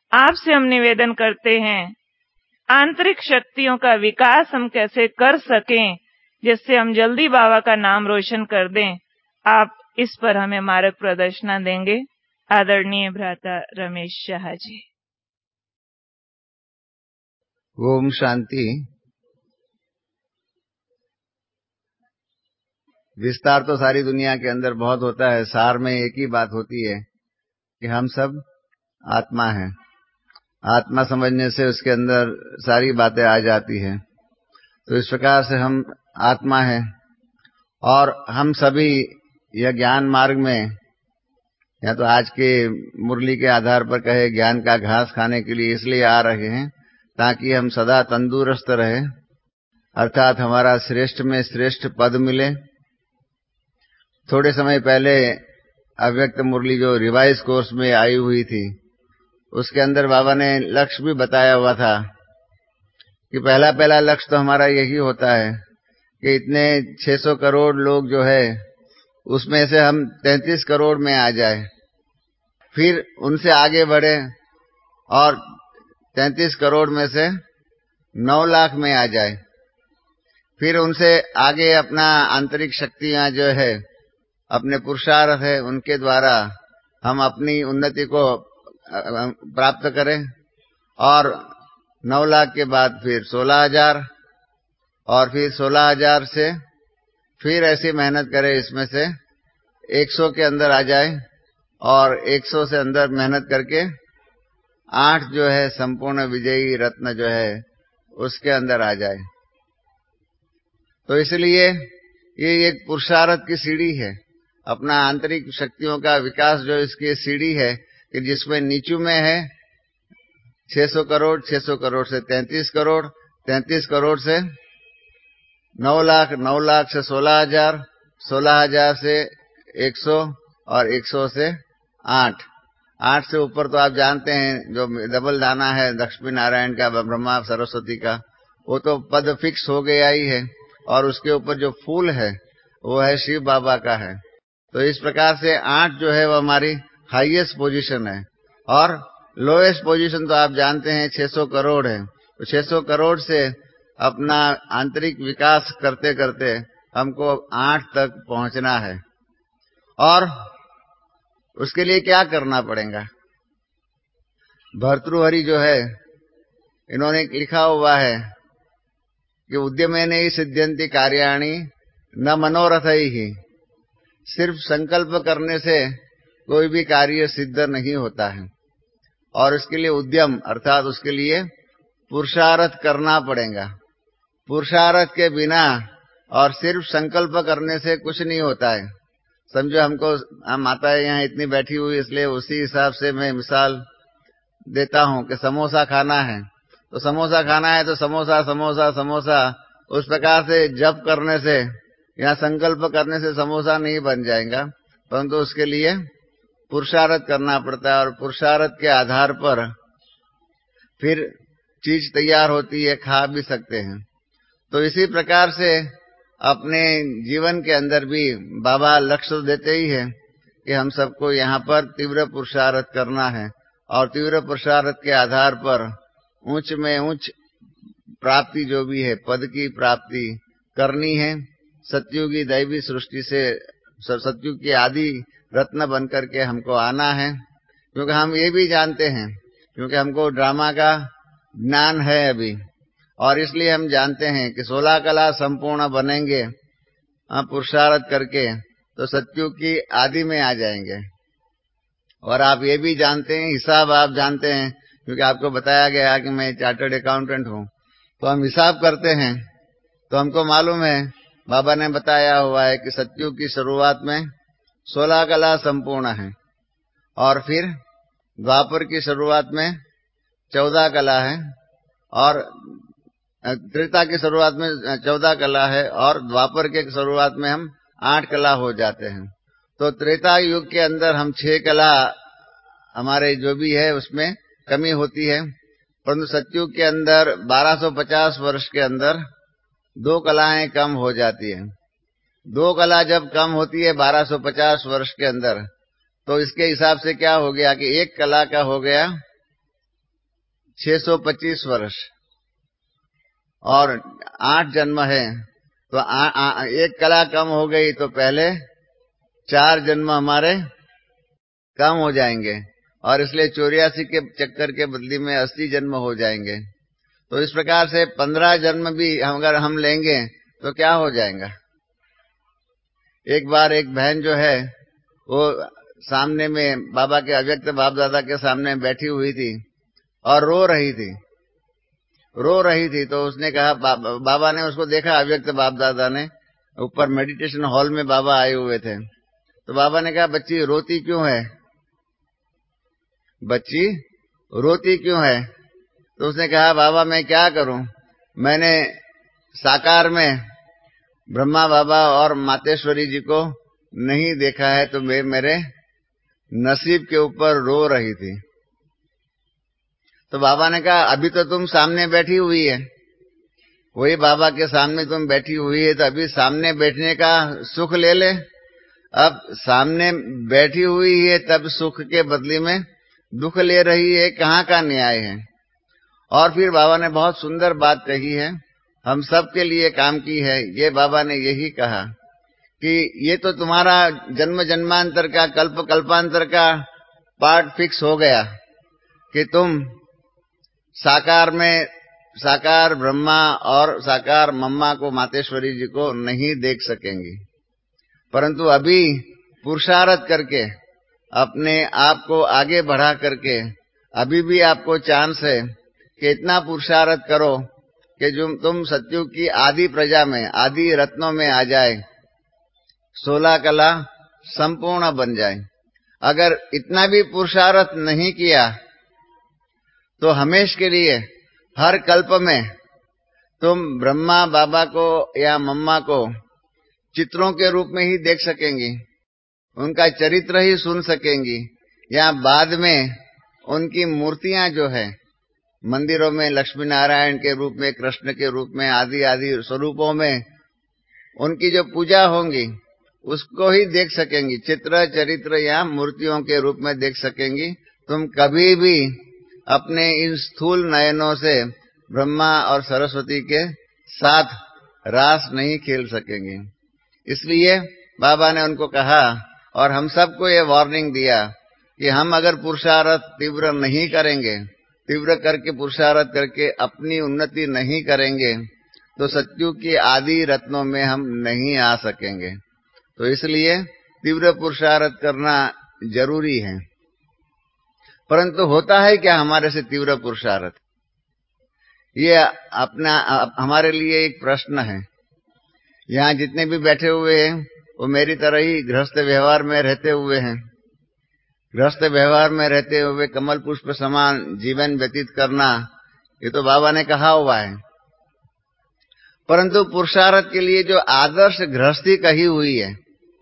आपसे हम निवेदन करते हैं, आंतरिक शक्तियों का विकास हम कैसे कर सकें जिससे हम जल्दी बाबा का नाम रोशन कर दें। आप इस पर हमें मार्ग प्रदर्शन देंगे। आदरणीय भ्राता रमेश शाह जी। ओम शांति। विस्तार तो सारी दुनिया के अंदर बहुत होता है, सार में एक ही बात होती है कि हम सब आत्मा हैं। आत्मा समझने से उसके अंदर सारी बातें आ जाती हैं। तो इस प्रकार से हम आत्मा हैं और हम सभी यह ज्ञान मार्ग में, या तो आज के मुरली के आधार पर कहे ज्ञान का घास खाने के लिए इसलिए आ रहे हैं ताकि हम सदा तंदुरुस्त रहें, अर्थात हमारा श्रेष्ठ में श्रेष्ठ पद मिले। थोड़े समय पहले अव्यक्त मुरली जो रिवाइज कोर्स में आई हुई थी, उसके अंदर बाबा ने लक्ष्य भी बताया हुआ था कि पहला लक्ष्य तो हमारा यही होता है कि इतने 600 करोड़ लोग जो है उसमें से हम 33 करोड़ में आ जाए, फिर उनसे आगे बढ़े और 33 करोड़ में से 9 लाख में आ जाए, फिर उनसे आगे अपना आंतरिक शक्तियां जो है, अपने पुरुषार्थ है, उनके द्वारा हम अपनी उन्नति को प्राप्त करें और 9 लाख के बाद फिर 16,000 और फिर 16,000 से फिर ऐसी मेहनत करें इसमें से 100 के अंदर आ जाए और 100 से अंदर मेहनत करके 8 जो है संपूर्ण विजयी रत्न जो है उसके अंदर आ जाए। तो इसलिए ये एक पुरुषार्थ की सीढ़ी है, अपना आंतरिक शक्तियों का विकास जो इसकी सीढ़ी है कि जिसमें नीचू में है 600 करोड़, 600 करोड़ से 33 करोड़, 33 करोड़ से 9 लाख, 9 लाख से 16,000, 16,000 से 100 और 100 से 8, 8 से ऊपर तो आप जानते हैं जो डबल दाना है लक्ष्मी नारायण का, ब्रह्मा सरस्वती का, वो तो पद फिक्स हो गया ही है और उसके ऊपर जो फूल है वो है शिव बाबा का है। तो इस प्रकार से 8 जो है वो हमारी हाईएस्ट पोजीशन है और लोएस्ट पोजीशन तो आप जानते हैं 600 करोड़ है। तो 600 करोड़ से अपना आंतरिक विकास करते करते हमको 8 तक पहुंचना है और उसके लिए क्या करना पड़ेगा। भर्तृहरि जो है इन्होंने लिखा हुआ है कि उद्यमेन सिद्ध्यन्ति कार्याणि न मनोरथैहि, सिर्फ संकल्प करने से कोई भी कार्य सिद्ध नहीं होता है और उसके लिए उद्यम अर्थात उसके लिए पुरुषार्थ करना पड़ेगा। पुरुषार्थ के बिना और सिर्फ संकल्प करने से कुछ नहीं होता है। समझो हमको, हम माताएं यहाँ इतनी बैठी हुई, इसलिए उसी हिसाब से मैं मिसाल देता हूँ कि समोसा खाना है तो समोसा खाना है तो समोसा समोसा समोसा, उस प्रकार से जप करने से या संकल्प करने से समोसा नहीं बन जाएगा, परंतु उसके लिए पुरुषार्थ करना पड़ता है और पुरुषार्थ के आधार पर फिर चीज तैयार होती है, खा भी सकते हैं। तो इसी प्रकार से अपने जीवन के अंदर भी बाबा लक्ष्य देते ही है कि हम सबको यहाँ पर तीव्र पुरुषार्थ करना है और तीव्र पुरुषार्थ के आधार पर उच्च में उच्च प्राप्ति जो भी है पद की प्राप्ति करनी है। सतयुगी दैवी सृष्टि से सतयुग के आदि रत्न बनकर के हमको आना है, क्योंकि हम ये भी जानते हैं, क्योंकि हमको ड्रामा का ज्ञान है अभी और इसलिए हम जानते हैं कि 16 कला संपूर्ण बनेंगे पुरुषार्थ करके तो सतयुग की आदि में आ जाएंगे। और आप ये भी जानते हैं, हिसाब आप जानते हैं, क्योंकि आपको बताया गया कि मैं चार्टर्ड अकाउंटेंट हूँ, तो हम हिसाब करते हैं तो हमको मालूम है, बाबा ने बताया हुआ है कि सतयुग की शुरुआत में 16 कला संपूर्ण है और फिर द्वापर की शुरुआत में 14 कला है और त्रेता की शुरुआत में 14 कला है और द्वापर के शुरुआत में हम 8 कला हो जाते हैं। तो त्रेता युग के अंदर हम 6 कला हमारे जो भी है उसमें कमी होती है, परंतु सतयुग के अंदर 1250 वर्ष के अंदर 2 कलाएं कम हो जाती है। 2 कला जब कम होती है 1250 वर्ष के अंदर, तो इसके हिसाब से क्या हो गया कि 1 कला का हो गया 625 वर्ष और 8 जन्म है तो एक कला कम हो गई तो पहले 4 जन्म हमारे कम हो जाएंगे और इसलिए 84 के चक्कर के बदले में 80 जन्म हो जाएंगे। तो इस प्रकार से 15 जन्म भी अगर हम लेंगे तो क्या हो जाएगा। एक बार एक बहन जो है वो सामने में बाबा के अव्यक्त बाप दादा के सामने बैठी हुई थी और रो रही थी तो उसने कहा बाबा ने उसको देखा, अव्यक्त बाप दादा ने ऊपर मेडिटेशन हॉल में बाबा आए हुए थे तो बाबा ने कहा, बच्ची रोती क्यों है, बच्ची रोती क्यों है। तो उसने कहा, बाबा मैं क्या करूं, मैंने साकार में ब्रह्मा बाबा और मातेश्वरी जी को नहीं देखा है तो मैं मेरे नसीब के ऊपर रो रही थी। तो बाबा ने कहा, अभी तो तुम सामने बैठी हुई है, वही बाबा के सामने तुम बैठी हुई है तो अभी सामने बैठने का सुख ले ले। अब सामने बैठी हुई है तब सुख के बदले में दुख ले रही है, कहाँ का न्याय है। और फिर बाबा ने बहुत सुंदर बात कही है, हम सब के लिए काम की है। ये बाबा ने यही कहा कि ये तो तुम्हारा जन्म जन्मांतर का कल्प कल्पांतर का पार्ट फिक्स हो गया कि तुम साकार में साकार ब्रह्मा और साकार मम्मा को मातेश्वरी जी को नहीं देख सकेंगी, परंतु अभी पुरुषार्थ करके अपने आप को आगे बढ़ा करके अभी भी आपको चांस है कि इतना पुरुषार्थ करो कि जो तुम सत्युग की आदि प्रजा में आदि रत्नों में आ जाए, 16 कला संपूर्ण बन जाए। अगर इतना भी पुरुषार्थ नहीं किया तो हमेश के लिए हर कल्प में तुम ब्रह्मा बाबा को या मम्मा को चित्रों के रूप में ही देख सकेंगी, उनका चरित्र ही सुन सकेंगी, या बाद में उनकी मूर्तियां जो है मंदिरों में लक्ष्मी नारायण के रूप में, कृष्ण के रूप में, आदि आदि स्वरूपों में उनकी जो पूजा होंगी उसको ही देख सकेंगी, चित्र चरित्र या मूर्तियों के रूप में देख सकेंगी। तुम कभी भी अपने इन स्थूल नयनों से ब्रह्मा और सरस्वती के साथ रास नहीं खेल सकेंगे। इसलिए बाबा ने उनको कहा और हम सबको ये वार्निंग दिया कि हम अगर पुरुषार्थ तीव्र नहीं करेंगे, तीव्र करके पुरुषार्थ करके अपनी उन्नति नहीं करेंगे तो सत्युग की आदि रत्नों में हम नहीं आ सकेंगे। तो इसलिए तीव्र पुरुषार्थ करना जरूरी है। परंतु होता है क्या हमारे से तीव्र पुरुषार्थ, ये अपना हमारे लिए एक प्रश्न है। यहाँ जितने भी बैठे हुए हैं वो मेरी तरह ही गृहस्थ व्यवहार में रहते हुए हैं। गृहस्थ व्यवहार में रहते हुए कमल पुष्प समान जीवन व्यतीत करना, ये तो बाबा ने कहा हुआ है। परंतु पुरुषार्थ के लिए जो आदर्श गृहस्थी कही हुई है,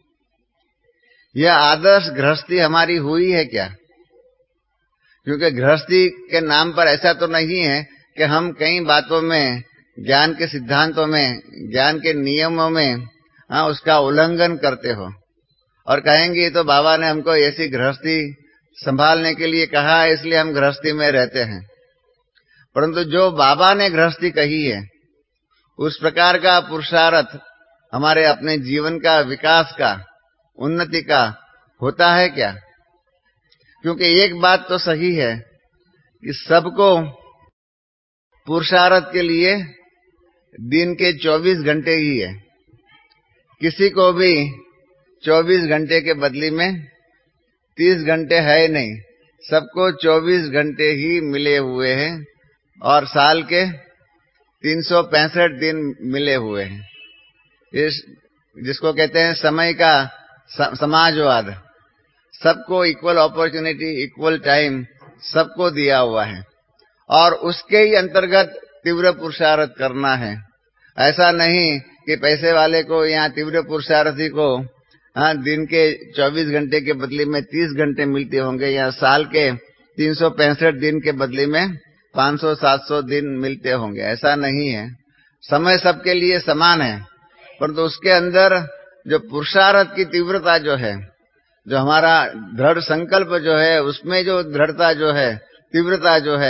यह आदर्श गृहस्थी हमारी हुई है क्या? क्योंकि गृहस्थी के नाम पर ऐसा तो नहीं है कि हम कई बातों में, ज्ञान के सिद्धांतों में, ज्ञान के नियमों में उसका उल्लंघन करते हो और कहेंगे तो बाबा ने हमको ऐसी गृहस्थी संभालने के लिए कहा है इसलिए हम गृहस्थी में रहते हैं। परंतु जो बाबा ने गृहस्थी कही है उस प्रकार का पुरुषार्थ हमारे अपने जीवन का विकास का, उन्नति का होता है क्या? क्योंकि एक बात तो सही है कि सबको पुरुषार्थ के लिए दिन के 24 घंटे ही है, किसी को भी 24 घंटे के बदले में 30 घंटे है नहीं, सबको 24 घंटे ही मिले हुए हैं और साल के 365 दिन मिले हुए हैं। इस जिसको कहते हैं समय का समाजवाद, सबको इक्वल अपॉर्चुनिटी, इक्वल टाइम सबको दिया हुआ है और उसके ही अंतर्गत तीव्र पुरुषार्थ करना है। ऐसा नहीं कि पैसे वाले को या तीव्र पुरुषार्थी को दिन के 24 घंटे के बदले में 30 घंटे मिलते होंगे या साल के 365 दिन के बदले में 500-700 दिन मिलते होंगे, ऐसा नहीं है। समय सबके लिए समान है, परंतु उसके अंदर जो पुरुषार्थ की तीव्रता जो है, जो हमारा दृढ़ संकल्प जो है, उसमें जो दृढ़ता जो है, तीव्रता जो है,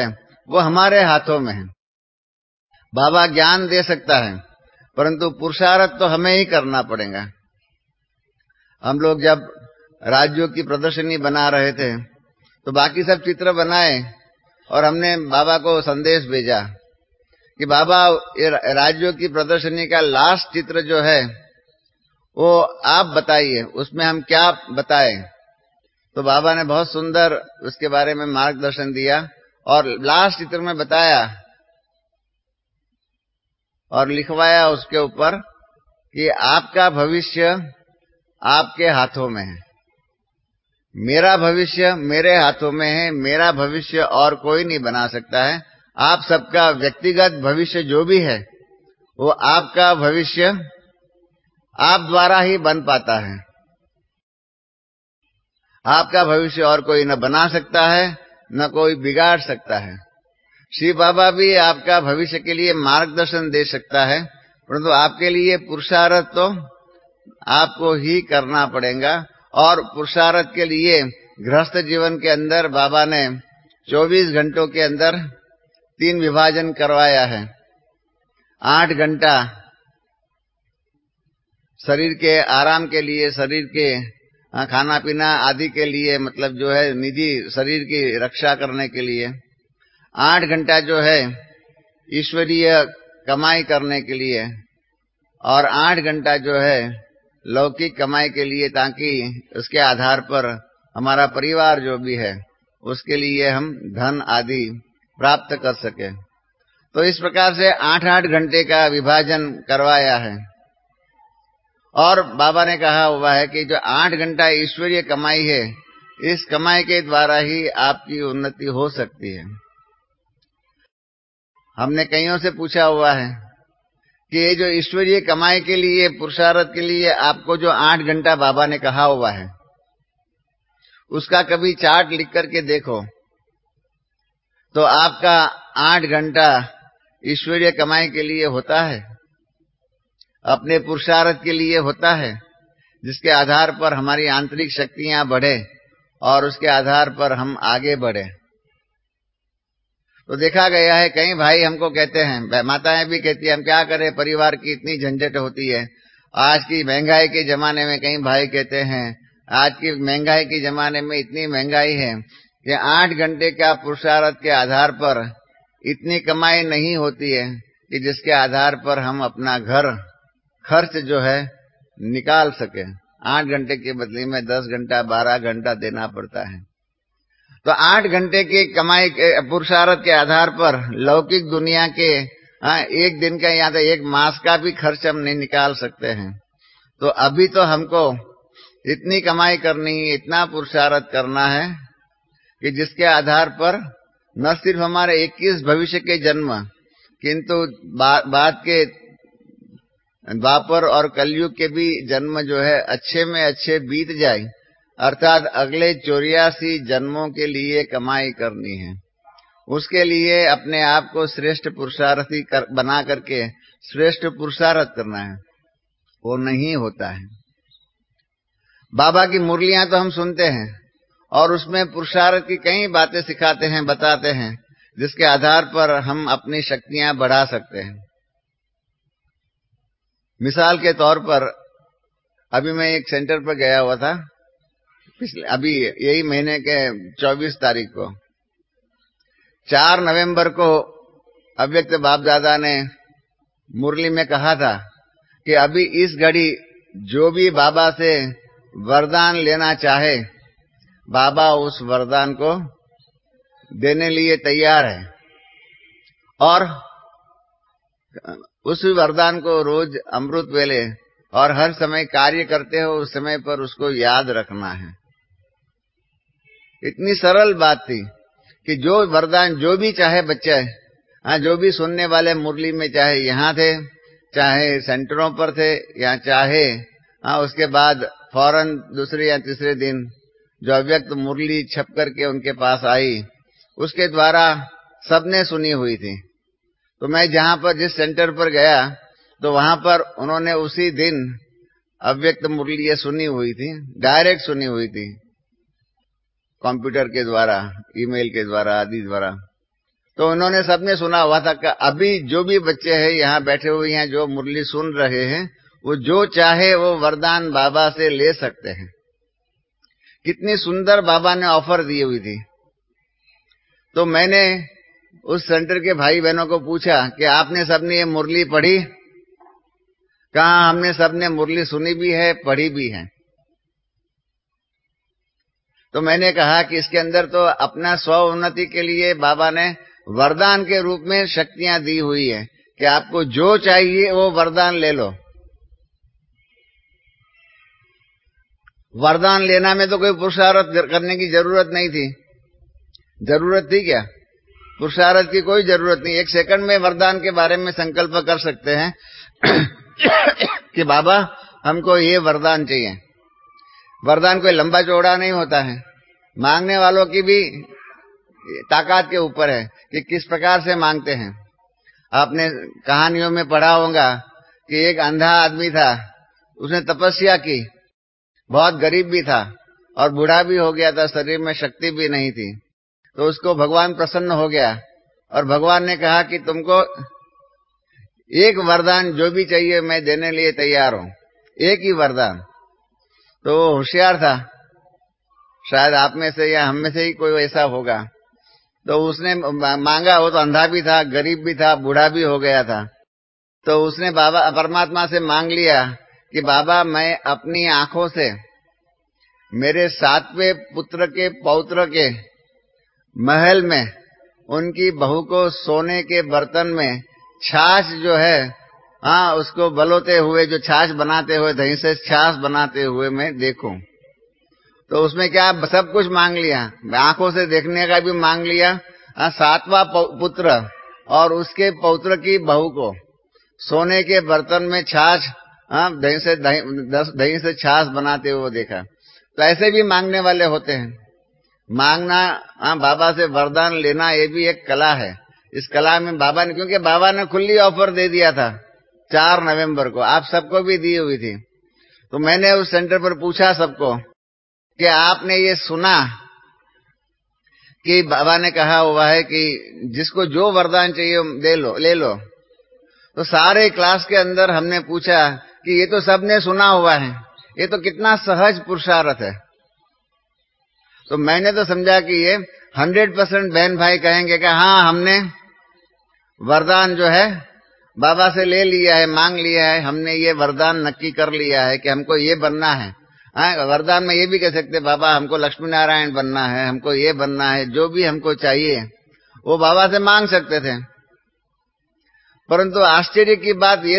वो हमारे हाथों में है। बाबा ज्ञान दे सकता है, परंतु पुरुषार्थ तो हमें ही करना पड़ेगा। हम लोग जब राज्यों की प्रदर्शनी बना रहे थे तो बाकी सब चित्र बनाए और हमने बाबा को संदेश भेजा कि बाबा ये राज्यों की प्रदर्शनी का लास्ट चित्र जो है वो आप बताइए, उसमें हम क्या बताएं। तो बाबा ने बहुत सुंदर उसके बारे में मार्गदर्शन दिया और लास्ट चित्र में बताया और लिखवाया उसके ऊपर कि आपका भविष्य आपके हाथों में है, मेरा भविष्य मेरे हाथों में है, मेरा भविष्य और कोई नहीं बना सकता है। आप सबका व्यक्तिगत भविष्य जो भी है वो आपका भविष्य आप द्वारा ही बन पाता है। आपका भविष्य और कोई न बना सकता है, न कोई बिगाड़ सकता है। श्री बाबा भी आपका भविष्य के लिए मार्गदर्शन दे सकता है, परंतु आपके लिए पुरुषार्थ तो आपको ही करना पड़ेगा। और पुरुषार्थ के लिए गृहस्थ जीवन के अंदर बाबा ने 24 घंटों के अंदर 3 विभाजन करवाया है। 8 घंटा शरीर के आराम के लिए, शरीर के खाना पीना आदि के लिए, मतलब जो है निजी शरीर की रक्षा करने के लिए। 8 घंटा जो है ईश्वरीय कमाई करने के लिए और 8 घंटा जो है लौकिक कमाई के लिए, ताकि उसके आधार पर हमारा परिवार जो भी है उसके लिए हम धन आदि प्राप्त कर सके। तो इस प्रकार से 8-8 घंटे का विभाजन करवाया है। और बाबा ने कहा हुआ है कि जो 8 घंटा ईश्वरीय कमाई है, इस कमाई के द्वारा ही आपकी उन्नति हो सकती है। हमने कईयों से पूछा हुआ है कि ये जो ईश्वरीय कमाई के लिए, पुरुषार्थ के लिए आपको जो 8 घंटा बाबा ने कहा हुआ है, उसका कभी चार्ट लिख करके देखो तो आपका 8 घंटा ईश्वरीय कमाई के लिए होता है, अपने पुरुषार्थ के लिए होता है, जिसके आधार पर हमारी आंतरिक शक्तियां बढ़े और उसके आधार पर हम आगे बढ़े। तो देखा गया है, कई भाई हमको कहते हैं, माताएं भी कहती हैं, हम क्या करें, परिवार की इतनी झंझट होती है। आज की महंगाई के जमाने में कई भाई कहते हैं, आज की महंगाई के जमाने में इतनी महंगाई है कि 8 घंटे का पुरुषार्थ के आधार पर इतनी कमाई नहीं होती है कि जिसके आधार पर हम अपना घर खर्च जो है निकाल सके। 8 घंटे के बदले में 10 घंटा 12 घंटा देना पड़ता है। तो 8 घंटे की कमाई के पुरुषार्थ के आधार पर लौकिक दुनिया के एक दिन का या तो एक मास का भी खर्च हम नहीं निकाल सकते हैं। तो अभी तो हमको इतनी कमाई करनी है, इतना पुरुषार्थ करना है कि जिसके आधार पर न सिर्फ हमारे 21 भविष्य के जन्म, किंतु बाद के द्वापर और कलयुग के भी जन्म जो है अच्छे में अच्छे बीत जाए, अर्थात अगले 84 जन्मों के लिए कमाई करनी है। उसके लिए अपने आप को श्रेष्ठ पुरुषार्थी बना करके श्रेष्ठ पुरुषार्थ करना है। वो नहीं होता है। बाबा की मुरलियां तो हम सुनते हैं और उसमें पुरुषार्थ की कई बातें सिखाते हैं, बताते हैं, जिसके आधार पर हम अपनी शक्तियां बढ़ा सकते हैं। मिसाल के तौर पर अभी मैं एक सेंटर पर गया हुआ था, अभी यही महीने के 24 तारीख को। 4 नवंबर को अव्यक्त बाप दादा ने मुरली में कहा था कि अभी इस घड़ी जो भी बाबा से वरदान लेना चाहे, बाबा उस वरदान को देने लिए तैयार है और उस वरदान को रोज अमृत वेले और हर समय कार्य करते हो उस समय पर उसको याद रखना है। इतनी सरल बात थी कि जो वरदान जो भी चाहे बच्चे, जो भी सुनने वाले मुरली में, चाहे यहाँ थे, चाहे सेंटरों पर थे, या चाहे उसके बाद फौरन दूसरे या तीसरे दिन जो अव्यक्त मुरली छप करके उनके पास आई, उसके द्वारा सबने सुनी हुई थी। तो मैं जहाँ पर जिस सेंटर पर गया तो वहाँ पर उन्होंने उसी दिन अव्यक्त मुरली ये सुनी हुई थी, डायरेक्ट सुनी हुई थी, कंप्यूटर के द्वारा, ईमेल के द्वारा आदि द्वारा। तो उन्होंने सबने सुना हुआ था कि अभी जो भी बच्चे हैं यहाँ बैठे हुए हैं, जो मुरली सुन रहे हैं, वो जो चाहे वो वरदान बाबा से ले सकते हैं। कितनी सुंदर बाबा ने ऑफर दी हुई थी। तो मैंने उस सेंटर के भाई बहनों को पूछा कि आपने सबने ये मुरली पढ़ी? कहा हमने सबने मुरली सुनी भी है, पढ़ी भी है। तो मैंने कहा कि इसके अंदर तो अपना स्व उन्नति के लिए बाबा ने वरदान के रूप में शक्तियां दी हुई है कि आपको जो चाहिए वो वरदान ले लो। वरदान लेना में तो कोई पुरुषार्थ करने की जरूरत नहीं थी। जरूरत थी क्या? पुरुषार्थ की कोई जरूरत नहीं। 1 सेकंड में वरदान के बारे में संकल्प कर सकते हैं कि बाबा हमको ये वरदान चाहिए। वरदान कोई लंबा चौड़ा नहीं होता है। मांगने वालों की भी ताकत के ऊपर है कि किस प्रकार से मांगते हैं। आपने कहानियों में पढ़ा होगा कि एक अंधा आदमी था, उसने तपस्या की, बहुत गरीब भी था और बूढ़ा भी हो गया था, शरीर में शक्ति भी नहीं थी। तो उसको भगवान प्रसन्न हो गया और भगवान ने कहा कि तुमको एक वरदान जो भी चाहिए मैं देने लिए तैयार हूं, एक ही वरदान। तो वो होशियार था, शायद आप में से या हम में से ही कोई ऐसा होगा। तो उसने मांगा। वो तो अंधा भी था, गरीब भी था, बूढ़ा भी हो गया था। तो उसने बाबा परमात्मा से मांग लिया कि बाबा मैं अपनी आंखों से मेरे 7वें पुत्र के पौत्र के महल में उनकी बहू को सोने के बर्तन में छाछ जो है, उसको बलोते हुए, जो छाछ बनाते हुए, दही से छाछ बनाते हुए मैं देखूं। तो उसमें क्या सब कुछ मांग लिया, आंखों से देखने का भी मांग लिया। 7वां पुत्र और उसके पौत्र की बहू को सोने के बर्तन में छाछ, दही से छाछ बनाते हुए देखा। तो ऐसे भी मांगने वाले होते हैं। मांगना, बाबा से वरदान लेना, ये भी एक कला है। इस कला में बाबा ने, क्योंकि बाबा ने खुली ऑफर दे दिया था 4 नवंबर को, आप सबको भी दी हुई थी। तो मैंने उस सेंटर पर पूछा सबको कि आपने ये सुना कि बाबा ने कहा हुआ है कि जिसको जो वरदान चाहिए ले लो। तो सारे क्लास के अंदर हमने पूछा कि ये तो सबने सुना हुआ है, ये तो कितना सहज पुरुषार्थ है। तो मैंने तो समझा कि ये 100% बहन भाई कहेंगे कि हाँ हमने वरदान जो है बाबा से ले लिया है, मांग लिया है, हमने ये वरदान नक्की कर लिया है कि हमको ये बनना है। वरदान में ये भी कह सकते बाबा हमको लक्ष्मी नारायण बनना है, हमको ये बनना है, जो भी हमको चाहिए वो बाबा से मांग सकते थे। परंतु आश्चर्य की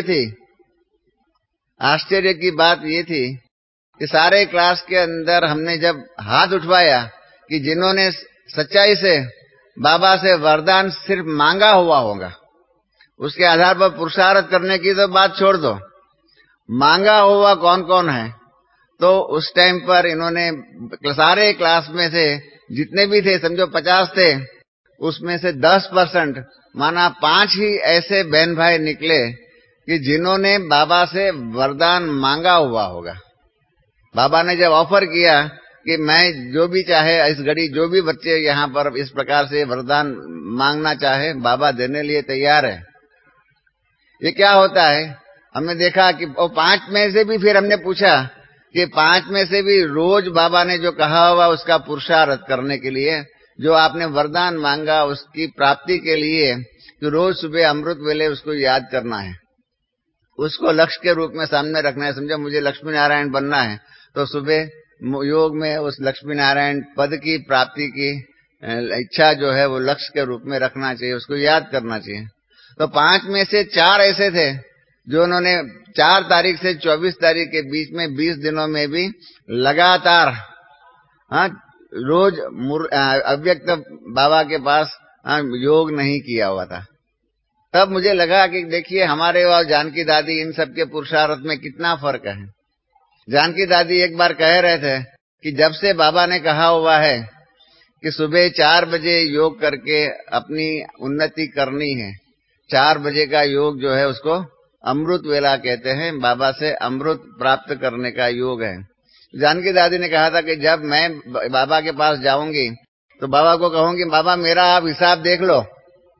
बात ये थी कि सारे क्लास के अंदर हमने जब हाथ उठवाया कि जिन्होंने सच्चाई से बाबा से वरदान सिर्फ मांगा हुआ होगा, उसके आधार पर पुरुषार्थ करने की तो बात छोड़ दो, मांगा हुआ कौन कौन है। तो उस टाइम पर इन्होंने सारे क्लास में से जितने भी थे, समझो 50 थे, उसमें से 10% माना 5 ही ऐसे बहन भाई निकले कि जिन्होंने बाबा से वरदान मांगा हुआ होगा। बाबा ने जब ऑफर किया कि मैं जो भी चाहे, इस घड़ी जो भी बच्चे यहाँ पर इस प्रकार से वरदान मांगना चाहे, बाबा देने लिए तैयार है। ये क्या होता है, हमने देखा कि वो 5 में से भी, फिर हमने पूछा कि 5 में से भी रोज बाबा ने जो कहा हुआ उसका पुरुषार्थ करने के लिए, जो आपने वरदान मांगा उसकी प्राप्ति के लिए, कि रोज सुबह अमृत वेले उसको याद करना है, उसको लक्ष्य के रूप में सामने रखना है। समझो मुझे लक्ष्मी नारायण बनना है, तो सुबह योग में उस लक्ष्मी नारायण पद की प्राप्ति की इच्छा जो है वो लक्ष्य के रूप में रखना चाहिए, उसको याद करना चाहिए। तो 5 में से 4 ऐसे थे जो उन्होंने 4 तारीख से 24 तारीख के बीच में 20 दिनों में भी लगातार रोज अव्यक्त बाबा के पास योग नहीं किया हुआ था। तब मुझे लगा कि देखिए हमारे और जानकी दादी, इन सब के पुरुषार्थ में कितना फर्क है। जानकी दादी एक बार कह रहे थे कि जब से बाबा ने कहा हुआ है कि सुबह 4 बजे योग करके अपनी उन्नति करनी है, 4 बजे का योग जो है उसको अमृत वेला कहते हैं, बाबा से अमृत प्राप्त करने का योग है। जानकी दादी ने कहा था कि जब मैं बाबा के पास जाऊंगी तो बाबा को कहूंगी बाबा मेरा आप हिसाब देख लो,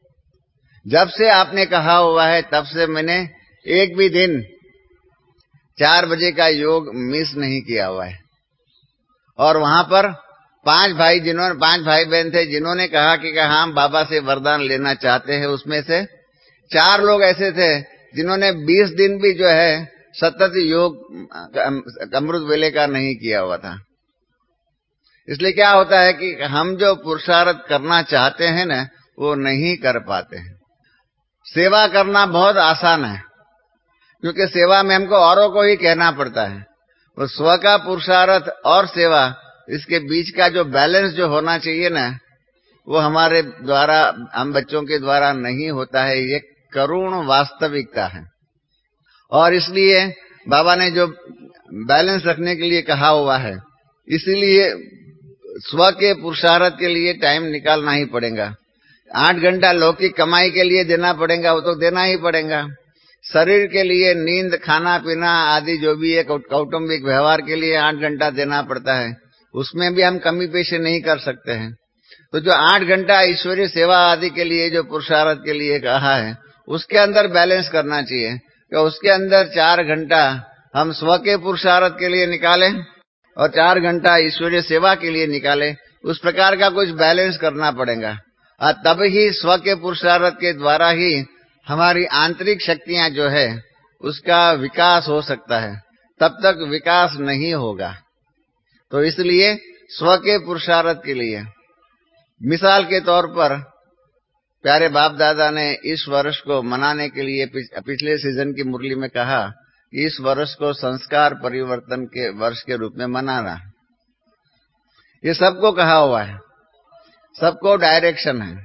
जब से आपने कहा हुआ है तब से मैंने एक भी दिन 4 बजे का योग मिस नहीं किया हुआ है। और वहां पर 5 भाई बहन थे जिन्होंने कहा कि हम बाबा से वरदान लेना चाहते हैं। उसमें से 4 लोग ऐसे थे जिन्होंने 20 दिन भी जो है सतत योग अमृत वेले का नहीं किया हुआ था। इसलिए क्या होता है कि हम जो पुरुषार्थ करना चाहते हैं ना, वो नहीं कर पाते हैं। सेवा करना बहुत आसान है, क्योंकि सेवा में हमको औरों को ही कहना पड़ता है। वो स्व का पुरुषार्थ और सेवा, इसके बीच का जो बैलेंस जो होना चाहिए ना, वो हमारे द्वारा, हम बच्चों के द्वारा नहीं होता है। ये करुण वास्तविकता है। और इसलिए बाबा ने जो बैलेंस रखने के लिए कहा हुआ है, इसीलिए स्व के पुरुषार्थ के लिए टाइम निकालना ही पड़ेगा। 8 घंटा लौकिक कमाई के लिए देना पड़ेगा, वो तो देना ही पड़ेगा। शरीर के लिए नींद, खाना पीना आदि जो भी है कौटुंबिक व्यवहार के लिए 8 घंटा देना पड़ता है। उसमें भी हम कमी पेशी नहीं कर सकते हैं। तो जो 8 घंटा ईश्वरीय सेवा आदि के लिए जो पुरुषार्थ के लिए कहा है, उसके अंदर बैलेंस करना चाहिए कि उसके अंदर 4 घंटा हम स्व के पुरुषार्थ के लिए निकालें और 4 घंटा ईश्वरीय सेवा के लिए निकालें। उस प्रकार का कुछ बैलेंस करना पड़ेगा। और तब ही स्व के पुरुषार्थ के द्वारा ही हमारी आंतरिक शक्तियां जो है उसका विकास हो सकता है। तब तक विकास नहीं होगा। तो इसलिए स्व के पुरुषार्थ के लिए, मिसाल के तौर पर प्यारे बाप दादा ने इस वर्ष को मनाने के लिए पिछले सीजन की मुरली में कहा कि इस वर्ष को संस्कार परिवर्तन के वर्ष के रूप में मनाना। ये सबको कहा हुआ है, सबको डायरेक्शन है।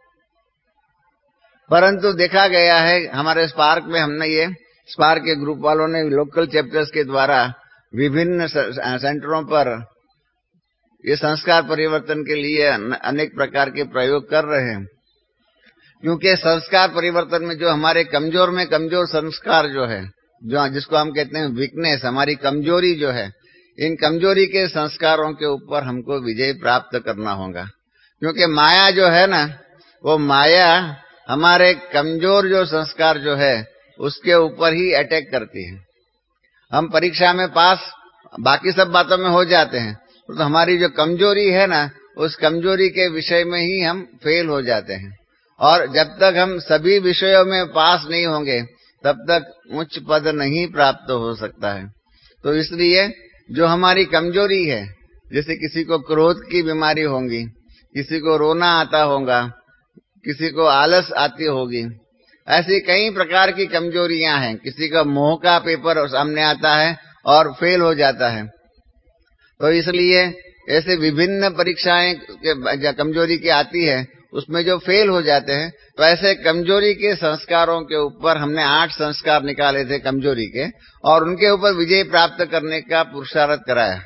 परंतु देखा गया है हमारे स्पार्क में, हमने ये स्पार्क के ग्रुप वालों ने लोकल चैप्टर्स के द्वारा विभिन्न सेंटरों पर ये संस्कार परिवर्तन के लिए अनेक प्रकार के प्रयोग कर रहे हैं। क्योंकि संस्कार परिवर्तन में जो हमारे कमजोर में कमजोर संस्कार जो है, जो जिसको हम कहते हैं वीकनेस, हमारी कमजोरी जो है, इन कमजोरी के संस्कारों के ऊपर हमको विजय प्राप्त करना होगा। क्योंकि माया जो है ना, वो माया हमारे कमजोर जो संस्कार जो है उसके ऊपर ही अटैक करती है। हम परीक्षा में पास बाकी सब बातों में हो जाते हैं, तो हमारी जो कमजोरी है ना, उस कमजोरी के विषय में ही हम फेल हो जाते हैं। और जब तक हम सभी विषयों में पास नहीं होंगे तब तक उच्च पद नहीं प्राप्त हो सकता है। तो इसलिए जो हमारी कमजोरी है, जैसे किसी को क्रोध की बीमारी होगी, किसी को रोना आता होगा, किसी को आलस आती होगी, ऐसी कई प्रकार की कमजोरियां हैं। किसी का मोह का पेपर सामने आता है और फेल हो जाता है। तो इसलिए ऐसे विभिन्न परीक्षाएं कमजोरी की आती है, उसमें जो फेल हो जाते हैं, तो ऐसे कमजोरी के संस्कारों के ऊपर हमने 8 संस्कार निकाले थे कमजोरी के, और उनके ऊपर विजय प्राप्त करने का पुरुषार्थ कराया।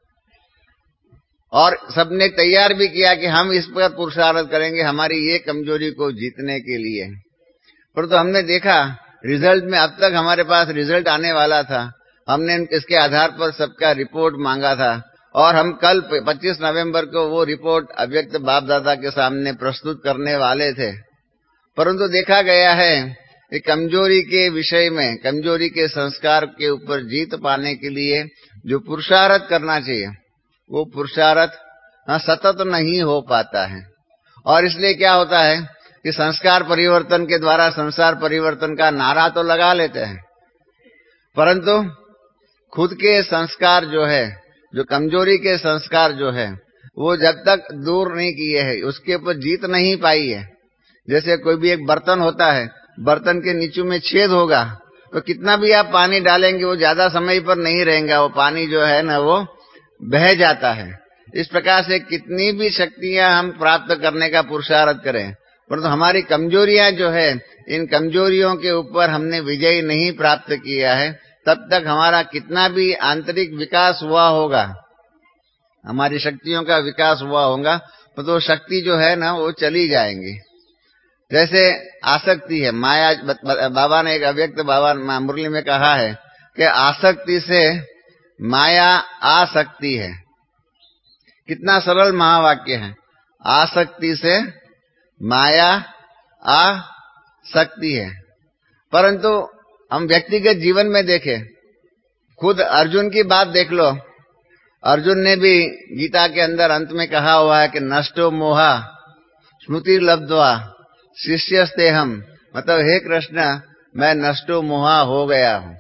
और सबने तैयार भी किया कि हम इस पर पुरुषार्थ करेंगे हमारी ये कमजोरी को जीतने के लिए। परंतु हमने देखा रिजल्ट में, अब तक हमारे पास रिजल्ट आने वाला था, हमने इसके आधार पर सबका रिपोर्ट मांगा था और हम कल 25 नवंबर को वो रिपोर्ट अव्यक्त बाप दादा के सामने प्रस्तुत करने वाले थे। परंतु देखा गया है कि कमजोरी के विषय में, कमजोरी के संस्कार के ऊपर जीत पाने के लिए जो पुरुषार्थ करना चाहिए, वो पुरुषार्थ सतत नहीं हो पाता है। और इसलिए क्या होता है कि संस्कार परिवर्तन के द्वारा संसार परिवर्तन का नारा तो लगा लेते हैं, परंतु खुद के संस्कार जो है, जो कमजोरी के संस्कार जो है, वो जब तक दूर नहीं किए हैं, उसके ऊपर जीत नहीं पाई है। जैसे कोई भी एक बर्तन होता है, बर्तन के नीचे में छेद होगा, तो कितना भी आप पानी डालेंगे वो ज्यादा समय पर नहीं रहेगा, वो पानी जो है ना वो बह जाता है। इस प्रकार से कितनी भी शक्तियां हम प्राप्त करने का पुरुषार्थ करें, परंतु हमारी कमजोरियां जो है, इन कमजोरियों के ऊपर हमने विजय नहीं प्राप्त किया है, तब तक हमारा कितना भी आंतरिक विकास हुआ होगा, हमारी शक्तियों का विकास हुआ होगा, तो शक्ति जो है ना वो चली जाएंगी। जैसे आसक्ति है, माया, बाबा ने एक अव्यक्त बाबा मुरली में कहा है कि आसक्ति से माया आ सकती है। कितना सरल महावाक्य है, आसक्ति से माया आ शक्ति है। परंतु हम व्यक्तिगत जीवन में देखें, खुद अर्जुन की बात देख लो। अर्जुन ने भी गीता के अंदर अंत में कहा हुआ है कि नष्टो मोहा स्मृति लब्ध्वा शिष्यस्तेहम, मतलब हे कृष्ण मैं नष्टो मोहा हो गया हूं।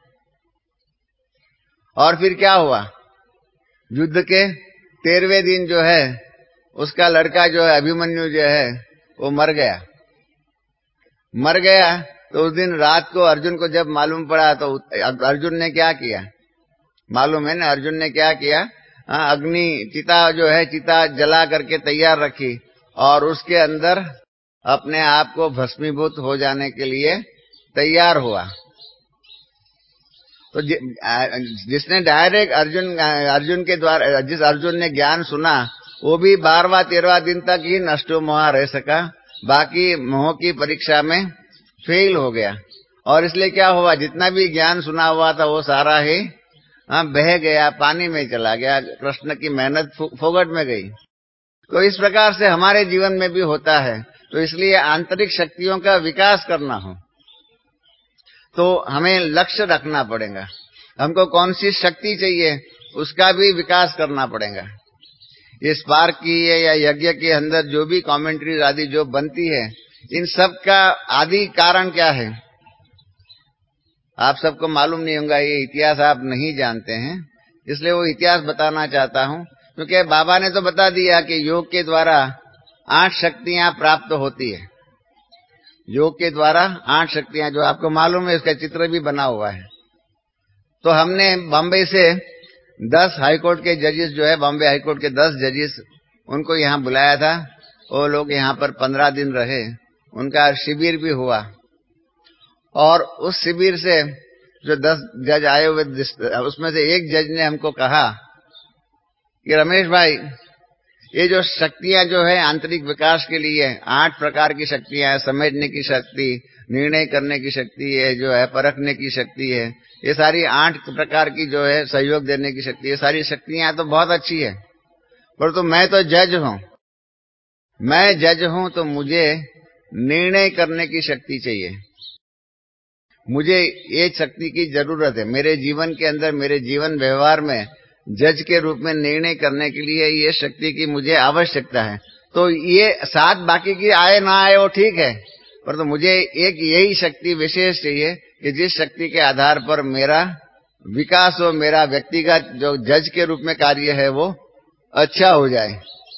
और फिर क्या हुआ? युद्ध के 13वें दिन जो है उसका लड़का जो है अभिमन्यु जो है वो मर गया। तो उस दिन रात को अर्जुन को जब मालूम पड़ा तो अर्जुन ने क्या किया मालूम है ना? अर्जुन ने क्या किया? अग्नि चिता जो है चिता जला करके तैयार रखी और उसके अंदर अपने आप को भस्मीभूत हो जाने के लिए तैयार हुआ। तो जिसने डायरेक्ट अर्जुन के द्वारा जिस अर्जुन ने ज्ञान सुना वो भी 12वां 13वां दिन तक ही नष्टो मोह रह सका, बाकी मोह की परीक्षा में फेल हो गया। और इसलिए क्या हुआ, जितना भी ज्ञान सुना हुआ था वो सारा ही बह गया, पानी में चला गया, कृष्ण की मेहनत फोगट में गई। तो इस प्रकार से हमारे जीवन में भी होता है। तो इसलिए आंतरिक शक्तियों का विकास करना हो तो हमें लक्ष्य रखना पड़ेगा। हमको कौन सी शक्ति चाहिए उसका भी विकास करना पड़ेगा। ये स्पार्क की या यज्ञ के अंदर जो भी कमेंट्रीज आदि जो बनती है, इन सब का आदि कारण क्या है आप सबको मालूम नहीं होगा। ये इतिहास आप नहीं जानते हैं, इसलिए वो इतिहास बताना चाहता हूं। क्योंकि बाबा ने तो बता दिया कि योग के द्वारा 8 शक्तियां प्राप्त होती है। योग के द्वारा 8 शक्तियां जो आपको मालूम है, इसका चित्र भी बना हुआ है। तो हमने बॉम्बे से 10 हाईकोर्ट के जजेस जो है, बॉम्बे हाईकोर्ट के 10 जजेस, उनको यहाँ बुलाया था। वो लोग यहाँ पर 15 दिन रहे, उनका शिविर भी हुआ। और उस शिविर से जो 10 जज आए हुए, उसमें से एक जज ने हमको कहा कि रमेश भाई, ये जो शक्तियां जो है आंतरिक विकास के लिए 8 प्रकार की शक्तियां हैं, समेटने की शक्ति, निर्णय करने की शक्ति है, जो है परखने की शक्ति है, ये सारी 8 प्रकार की जो है सहयोग देने की शक्ति, ये सारी शक्तियां तो बहुत अच्छी है। परंतु मैं तो जज हूं, मैं जज हूं तो मुझे निर्णय करने की शक्ति चाहिए। मुझे ये शक्ति की जरूरत है मेरे जीवन के अंदर, मेरे जीवन व्यवहार में जज के रूप में निर्णय करने के लिए ये शक्ति की मुझे आवश्यकता है। तो ये 7 बाकी की आए ना आए वो ठीक है, पर तो मुझे एक यही शक्ति विशेष चाहिए कि जिस शक्ति के आधार पर मेरा विकास हो, मेरा व्यक्तिगत जो जज के रूप में कार्य है वो अच्छा हो जाए।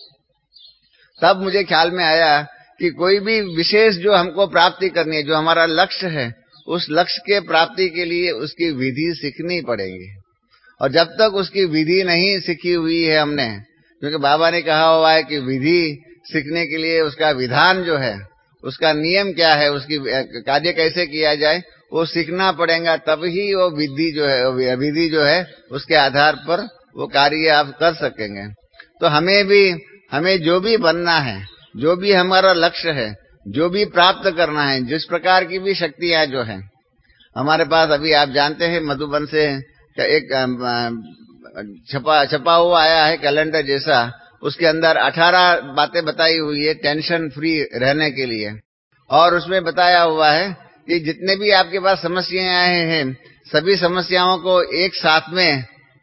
तब मुझे ख्याल में आया कि कोई भी विशेष जो हमको प्राप्ति करनी है, जो हमारा लक्ष्य है, उस लक्ष्य के प्राप्ति के लिए उसकी विधि सीखनी पड़ेगी। और जब तक उसकी विधि नहीं सीखी हुई है हमने, क्योंकि बाबा ने कहा हुआ है कि विधि सीखने के लिए उसका विधान जो है, उसका नियम क्या है, उसकी कार्य कैसे किया जाए, वो सीखना पड़ेगा। तब ही वो विधि जो है उसके आधार पर वो कार्य आप कर सकेंगे। तो हमें जो भी बनना है, जो भी हमारा लक्ष्य है, जो भी प्राप्त करना है, जिस प्रकार की भी शक्तियां जो है हमारे पास, अभी आप जानते हैं मधुबन से एक छपा हुआ आया है कैलेंडर जैसा, उसके अंदर 18 बातें बताई हुई है टेंशन फ्री रहने के लिए। और उसमें बताया हुआ है कि जितने भी आपके पास समस्याएं आए हैं, सभी समस्याओं को एक साथ में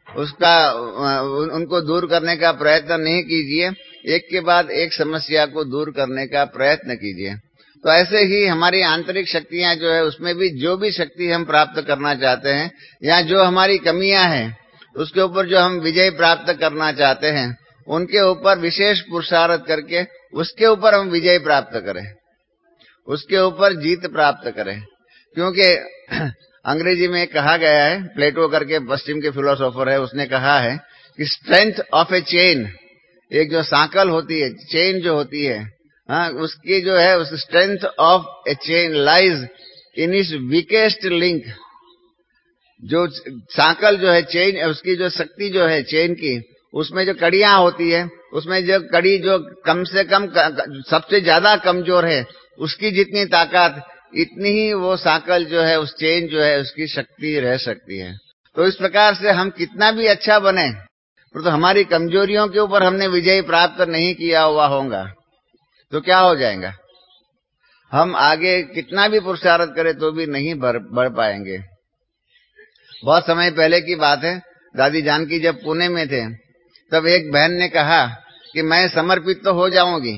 उनको दूर करने का प्रयत्न नहीं कीजिए, एक के बाद एक समस्या को दूर करने का प्रयत्न कीजिए। तो ऐसे ही हमारी आंतरिक शक्तियां जो है, उसमें भी जो भी शक्ति हम प्राप्त करना चाहते हैं या जो हमारी कमियां हैं, उसके ऊपर जो हम विजय प्राप्त करना चाहते हैं, उनके ऊपर विशेष पुरुषार्थ करके उसके ऊपर हम विजय प्राप्त करें, उसके ऊपर जीत प्राप्त करें। क्योंकि अंग्रेजी में कहा गया है, प्लेटो करके पश्चिम के फिलोसोफर है, उसने कहा है कि स्ट्रेंथ ऑफ ए चेन, एक जो सांकल होती है, चेन जो होती है, उसकी जो है, उस strength of a chain lies in its weakest link. जो सांकल जो है, चेन, उसकी जो शक्ति जो है चेन की, उसमें जो कड़ियां होती है, उसमें जो कड़ी जो कम से कम सबसे ज्यादा कमजोर है, उसकी जितनी ताकत, इतनी ही वो सांकल जो है, उस चेन जो है, उसकी शक्ति रह सकती है। तो इस प्रकार से हम कितना भी अच्छा बने, तो हमारी कमजोरियों के ऊपर हमने विजय प्राप्त नहीं किया हुआ होगा तो क्या हो जाएगा, हम आगे कितना भी पुरुषार्थ करें तो भी नहीं बढ़ पाएंगे। बहुत समय पहले की बात है, दादी जानकी जब पुणे में थे तब एक बहन ने कहा कि मैं समर्पित तो हो जाऊंगी,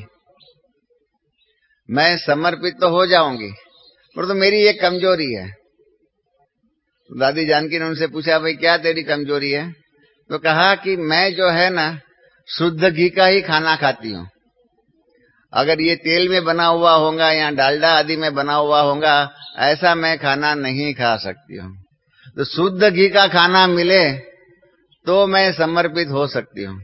मैं समर्पित तो हो जाऊंगी, पर तो मेरी एक कमजोरी है। दादी जानकी ने उनसे पूछा, भाई क्या तेरी कमजोरी है? तो कहा कि मैं जो है ना शुद्ध घी का ही खाना खाती हूँ। अगर ये तेल में बना हुआ होगा या डालडा आदि में बना हुआ होगा, ऐसा मैं खाना नहीं खा सकती हूँ। तो शुद्ध घी का खाना मिले तो मैं समर्पित हो सकती हूँ।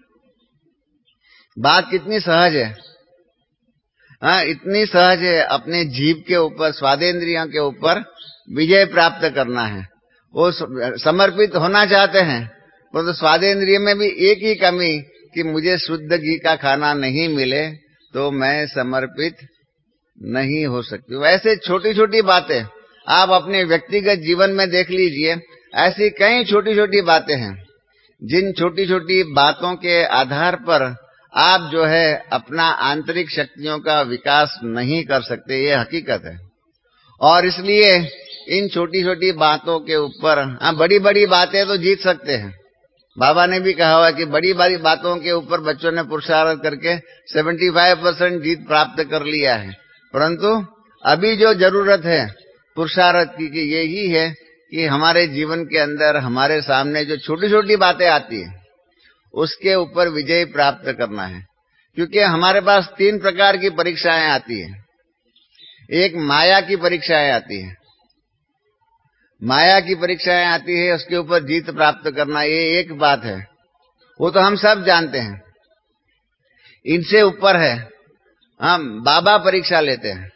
बात कितनी सहज है, हाँ, इतनी सहज है। अपने जीभ के ऊपर, स्वादेंद्रियों के ऊपर विजय प्राप्त करना है। वो समर्पित होना चाहते हैं, परंतु स्वादेंद्रिय में भी एक ही कमी कि मुझे शुद्ध घी का खाना नहीं मिले तो मैं समर्पित नहीं हो सकती। वैसे छोटी छोटी बातें आप अपने व्यक्तिगत जीवन में देख लीजिए, ऐसी कई छोटी छोटी बातें हैं जिन छोटी छोटी बातों के आधार पर आप जो है अपना आंतरिक शक्तियों का विकास नहीं कर सकते, ये हकीकत है। और इसलिए इन छोटी छोटी बातों के ऊपर, हाँ, बड़ी बड़ी बातें तो जीत सकते हैं। बाबा ने भी कहा हुआ कि बड़ी बड़ी बातों के ऊपर बच्चों ने पुरुषार्थ करके 75% जीत प्राप्त कर लिया है, परंतु अभी जो जरूरत है पुरुषार्थ की कि यही है कि हमारे जीवन के अंदर हमारे सामने जो छोटी छोटी बातें आती है उसके ऊपर विजय प्राप्त करना है। क्योंकि हमारे पास 3 प्रकार की परीक्षाएं आती है। एक माया की परीक्षाएं आती है, माया की परीक्षाएं आती है, उसके ऊपर जीत प्राप्त करना, ये एक बात है, वो तो हम सब जानते हैं। इनसे ऊपर है, हम बाबा परीक्षा लेते हैं।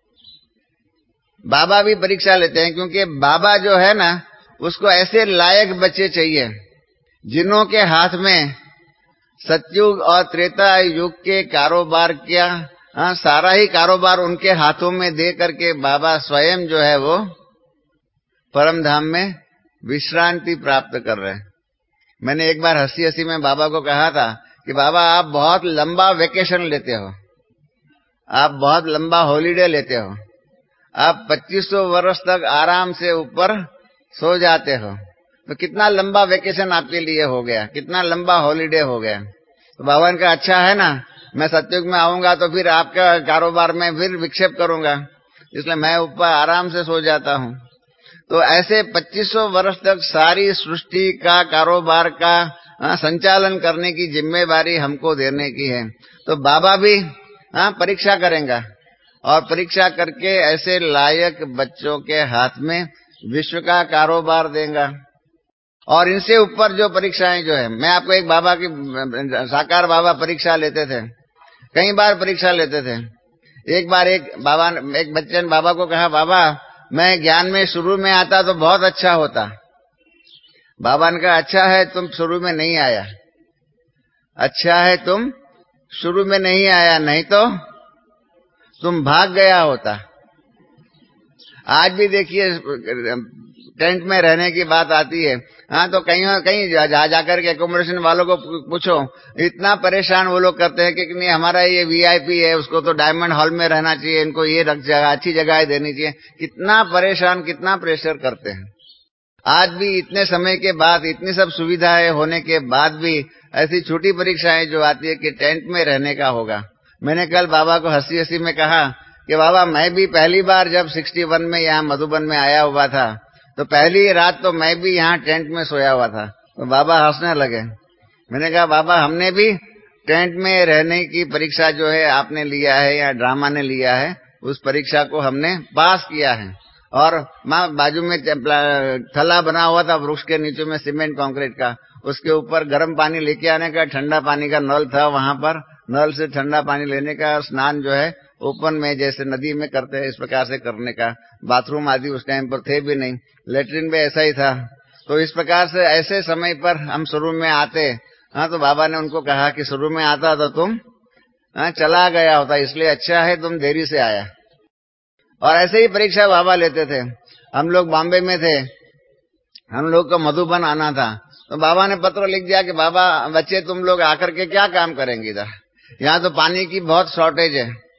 बाबा भी परीक्षा लेते हैं, क्योंकि बाबा जो है ना उसको ऐसे लायक बच्चे चाहिए जिन्हों के हाथ में सतयुग और त्रेता युग के कारोबार क्या, सारा ही कारोबार उनके हाथों में दे करके बाबा स्वयं जो है वो परम धाम में विश्रांति प्राप्त कर रहे हैं। मैंने एक बार हंसी हंसी में बाबा को कहा था कि बाबा आप बहुत लंबा वेकेशन लेते हो, आप बहुत लंबा हॉलिडे लेते हो, आप 2500 वर्ष तक आराम से ऊपर सो जाते हो, तो कितना लंबा वेकेशन आपके लिए हो गया, कितना लंबा हॉलिडे हो गया। तो बाबा ने कहा अच्छा है ना, मैं सतयुग में आऊंगा तो फिर आपका कारोबार में फिर विक्षेप करूंगा, इसलिए मैं ऊपर आराम से सो जाता हूँ। तो ऐसे 2500 वर्ष तक सारी सृष्टि का कारोबार का संचालन करने की जिम्मेवारी हमको देने की है। तो बाबा भी परीक्षा करेंगे और परीक्षा करके ऐसे लायक बच्चों के हाथ में विश्व का कारोबार देगा। और इनसे ऊपर जो परीक्षाएं जो है, मैं आपको एक बाबा की, साकार बाबा परीक्षा लेते थे, कई बार परीक्षा लेते थे। एक बार एक बच्चे ने बाबा को कहा, बाबा मैं ज्ञान में शुरू में आता तो बहुत अच्छा होता। बाबा ने कहा अच्छा है तुम शुरू में नहीं आया, अच्छा है तुम शुरू में नहीं आया, नहीं तो तुम भाग गया होता। आज भी देखिए टेंट में रहने की बात आती है, तो कहीं जाकर के एकोमोडेशन वालों को पूछो, इतना परेशान वो लोग करते हैं कि नहीं हमारा ये वीआईपी है, उसको तो डायमंड हॉल में रहना चाहिए, इनको ये अच्छी जगह देनी चाहिए। कितना परेशान, कितना प्रेशर करते हैं। आज भी इतने समय के बाद, इतनी सब सुविधाएं होने के बाद भी ऐसी छोटी परीक्षाएं जो आती है कि टेंट में रहने का होगा। मैंने कल बाबा को हंसी हंसी में कहा कि बाबा मैं भी पहली बार जब 61 में यहाँ मधुबन में आया हुआ था तो पहली रात तो मैं भी यहाँ टेंट में सोया हुआ था। तो बाबा हंसने लगे। मैंने कहा बाबा हमने भी टेंट में रहने की परीक्षा जो है आपने लिया है या ड्रामा ने लिया है, उस परीक्षा को हमने पास किया है। और बाजू में थला बना हुआ था वृक्ष के नीचे में सीमेंट कंक्रीट का, उसके ऊपर गर्म पानी लेके आने का, ठंडा पानी का नल था, वहां पर नल से ठंडा पानी लेने का, स्नान जो है ओपन में जैसे नदी में करते हैं इस प्रकार से करने का। बाथरूम आदि उस टाइम पर थे भी नहीं, लेटरिन भी ऐसा ही था। तो इस प्रकार से ऐसे समय पर हम शुरू में आते, तो बाबा ने उनको कहा कि शुरू में आता तो तुम चला गया होता, इसलिए अच्छा है तुम देरी से आया। और ऐसे ही परीक्षा बाबा लेते थे। हम लोग बॉम्बे में थे, हम लोग को मधुबन आना था, तो बाबा ने पत्र लिख दिया कि बाबा बच्चे तुम लोग आकर के क्या काम करेंगे इधर, यहाँ तो पानी की बहुत शॉर्टेज है,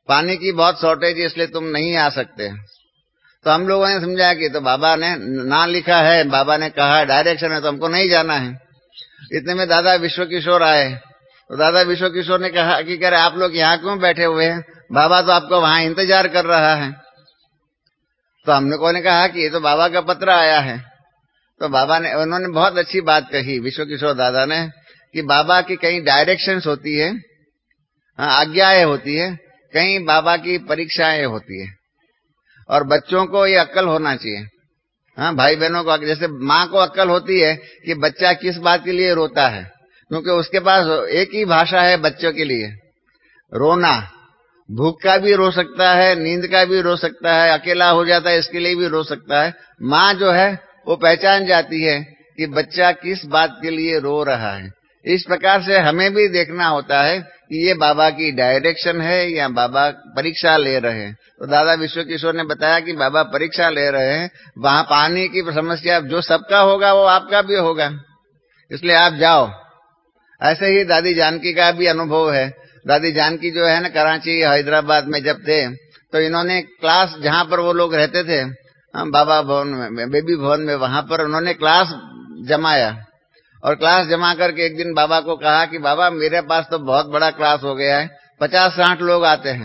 पानी की बहुत शॉर्टेज है इसलिए तुम नहीं आ सकते। तो हम लोगों ने समझा कि तो बाबा ने ना लिखा है, बाबा ने कहा डायरेक्शन है तो हमको नहीं जाना है। इतने में दादा विश्व किशोर आए। तो दादा विश्व किशोर ने कहा कि कह रहे आप लोग यहाँ क्यों बैठे हुए हैं, बाबा तो आपको वहां इंतजार कर रहा है। तो हम लोगों ने कहा कि ये तो बाबा का पत्र आया है। तो बाबा ने, उन्होंने बहुत अच्छी बात कही विश्व किशोर दादा ने कि बाबा की कई डायरेक्शंस होती है, आज्ञाएं होती है, कहीं बाबा की परीक्षाएं होती है, और बच्चों को ये अक्ल होना चाहिए। भाई बहनों को, जैसे माँ को अक्ल होती है कि बच्चा किस बात के लिए रोता है, क्योंकि उसके पास एक ही भाषा है बच्चों के लिए, रोना। भूख का भी रो सकता है, नींद का भी रो सकता है, अकेला हो जाता है इसके लिए भी रो सकता है। माँ जो है वो पहचान जाती है कि बच्चा किस बात के लिए रो रहा है। इस प्रकार से हमें भी देखना होता है कि ये बाबा की डायरेक्शन है या बाबा परीक्षा ले रहे हैं। तो दादा विश्व किशोर ने बताया कि बाबा परीक्षा ले रहे हैं, वहां पानी की समस्या जो सबका होगा वो आपका भी होगा, इसलिए आप जाओ। ऐसे ही दादी जानकी का भी अनुभव है। दादी जानकी जो है ना, कराची हैदराबाद में जब थे तो इन्होंने क्लास, जहां पर वो लोग रहते थे बाबा भवन में, बेबी भवन में, वहां पर उन्होंने क्लास जमाया। और क्लास जमा करके एक दिन बाबा को कहा कि बाबा मेरे पास तो बहुत बड़ा क्लास हो गया है, 50-60 लोग आते हैं।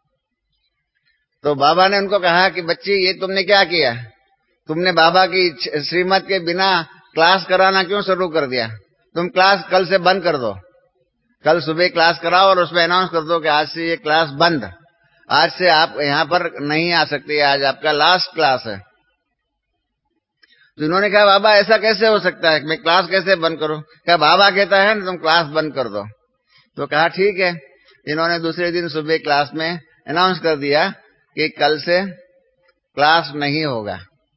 तो बाबा ने उनको कहा कि बच्ची ये तुमने क्या किया, तुमने बाबा की श्रीमत के बिना क्लास कराना क्यों शुरू कर दिया? तुम क्लास कल से बंद कर दो, कल सुबह क्लास कराओ और उसमें अनाउंस कर दो कि आज से ये क्लास बंद, आज से आप यहाँ पर नहीं आ सकते, आज आपका लास्ट क्लास है। तो इन्होंने कहा बाबा ऐसा कैसे हो सकता है, मैं क्लास कैसे बंद करूं? कहा बाबा कहता है ना तुम क्लास बंद कर दो। तो कहा ठीक है। इन्होंने दूसरे दिन सुबह क्लास में अनाउंस कर दिया कि कल से क्लास नहीं होगा,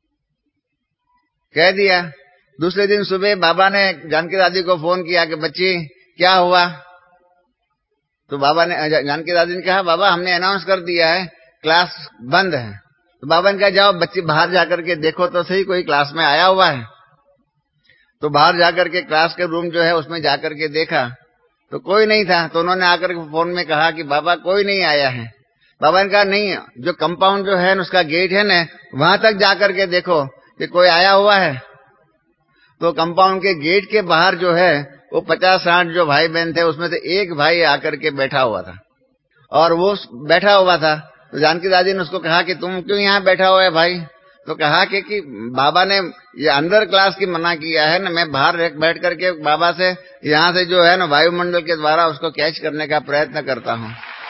कह दिया। दूसरे दिन सुबह बाबा ने जानकी दादी को फोन किया कि बच्ची क्या हुआ? तो बाबा ने, जानकी दादी ने कहा बाबा हमने अनाउंस कर दिया है क्लास बंद है। तो बाबा ने कहा जाओ बच्ची बाहर जाकर के देखो तो सही कोई क्लास में आया हुआ है। तो बाहर जाकर के क्लास के रूम जो है उसमें जाकर के देखा तो कोई नहीं था। तो उन्होंने आकर के फोन में कहा कि बाबा कोई नहीं आया है। बाबा ने कहा नहीं, जो कंपाउंड जो है उसका गेट है ना, वहां तक जाकर के देखो कि कोई आया हुआ है। तो कंपाउंड के गेट के बाहर जो है वो 50-60 जो भाई बहन थे उसमें से एक भाई आकर के बैठा हुआ था, और वो बैठा हुआ था। तो जानकी दादी ने उसको कहा कि तुम क्यों यहाँ बैठा हुआ है भाई? तो कहा कि बाबा ने ये अंदर क्लास की मना किया है ना, मैं बाहर बैठ करके बाबा से यहाँ से जो है ना वायुमंडल के द्वारा उसको कैच करने का प्रयत्न करता हूँ।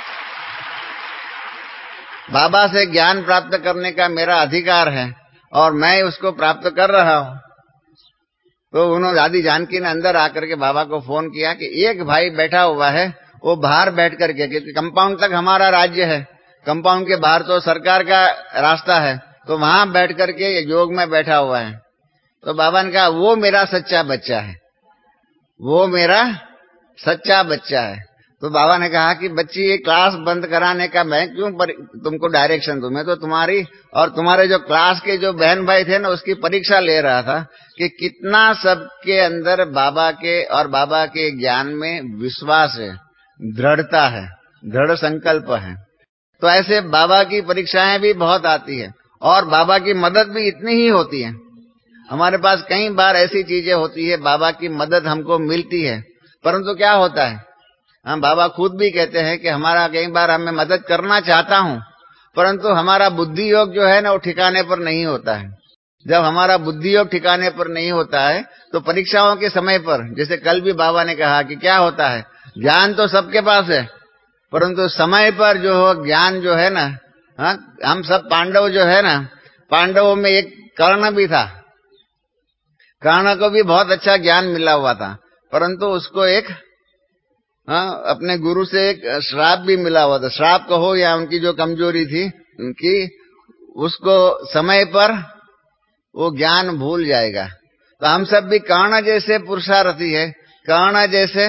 बाबा से ज्ञान प्राप्त करने का मेरा अधिकार है और मैं उसको प्राप्त कर रहा हूँ। तो उन्होंने दादी जानकी ने अंदर आकर के बाबा को फोन किया कि एक भाई बैठा हुआ है, वो बाहर बैठ करके, क्योंकि कंपाउंड तक हमारा राज्य है, कंपाउंड के बाहर तो सरकार का रास्ता है, तो वहां बैठ करके योग में बैठा हुआ है। तो बाबा ने कहा वो मेरा सच्चा बच्चा है, वो मेरा सच्चा बच्चा है। तो बाबा ने कहा कि बच्ची ये क्लास बंद कराने का मैं क्यों तुमको डायरेक्शन दूं? मैं तो तुम्हारी और तुम्हारे जो क्लास के जो बहन भाई थे ना उसकी परीक्षा ले रहा था कि कितना सबके अंदर बाबा के और बाबा के ज्ञान में विश्वास है, दृढ़ता है, दृढ़ संकल्प है। तो ऐसे बाबा की परीक्षाएं भी बहुत आती है और बाबा की मदद भी इतनी ही होती है। हमारे पास कई बार ऐसी चीजें होती है, बाबा की मदद हमको मिलती है, परंतु क्या होता है, हम बाबा खुद भी कहते हैं कि हमारा कई बार हमें मदद करना चाहता हूं, परंतु हमारा बुद्धि योग जो है ना वो ठिकाने पर नहीं होता है। जब हमारा बुद्धि योग ठिकाने पर नहीं होता है तो परीक्षाओं के समय पर, जैसे कल भी बाबा ने कहा कि क्या होता है, ज्ञान तो सबके पास है, परंतु समय पर जो हो ज्ञान जो है ना, हम सब पांडव जो है ना, पांडवों में एक कर्ण भी था, कर्ण को भी बहुत अच्छा ज्ञान मिला हुआ था, परंतु उसको एक अपने गुरु से एक श्राप भी मिला हुआ था। श्राप कहो या उनकी जो कमजोरी थी उनकी, उसको समय पर वो ज्ञान भूल जाएगा। तो हम सब भी कर्ण जैसे पुरुषार्थी है, कर्ण जैसे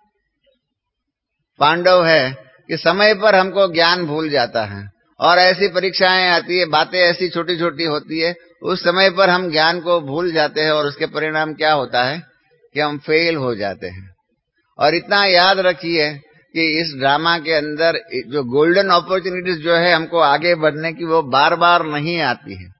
पांडव है कि समय पर हमको ज्ञान भूल जाता है और ऐसी परीक्षाएं आती है, बातें ऐसी छोटी छोटी होती है, उस समय पर हम ज्ञान को भूल जाते हैं और उसके परिणाम क्या होता है कि हम फेल हो जाते हैं। और इतना याद रखिए कि इस ड्रामा के अंदर जो गोल्डन अपॉर्चुनिटीज जो है हमको आगे बढ़ने की, वो बार बार नहीं आती है।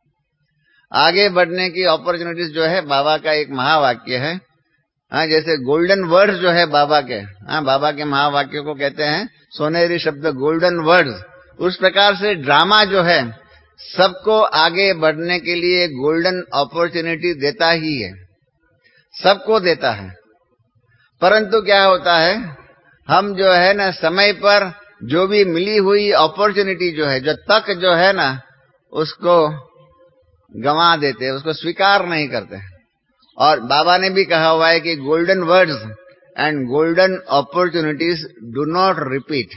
आगे बढ़ने की अपॉर्चुनिटीज जो है, बाबा का एक महावाक्य है, जैसे गोल्डन वर्ड्स जो है बाबा के, बाबा के महावाक्यों को कहते हैं सोनेरी शब्द, गोल्डन वर्ड्स। उस प्रकार से ड्रामा जो है सबको आगे बढ़ने के लिए गोल्डन अपॉर्चुनिटी देता ही है, सबको देता है। परंतु क्या होता है, हम जो है ना समय पर जो भी मिली हुई अपॉर्चुनिटी जो है, जो तक जो है ना, उसको गंवा देते, उसको स्वीकार नहीं करते। और बाबा ने भी कहा हुआ है कि golden words and golden opportunities do not repeat.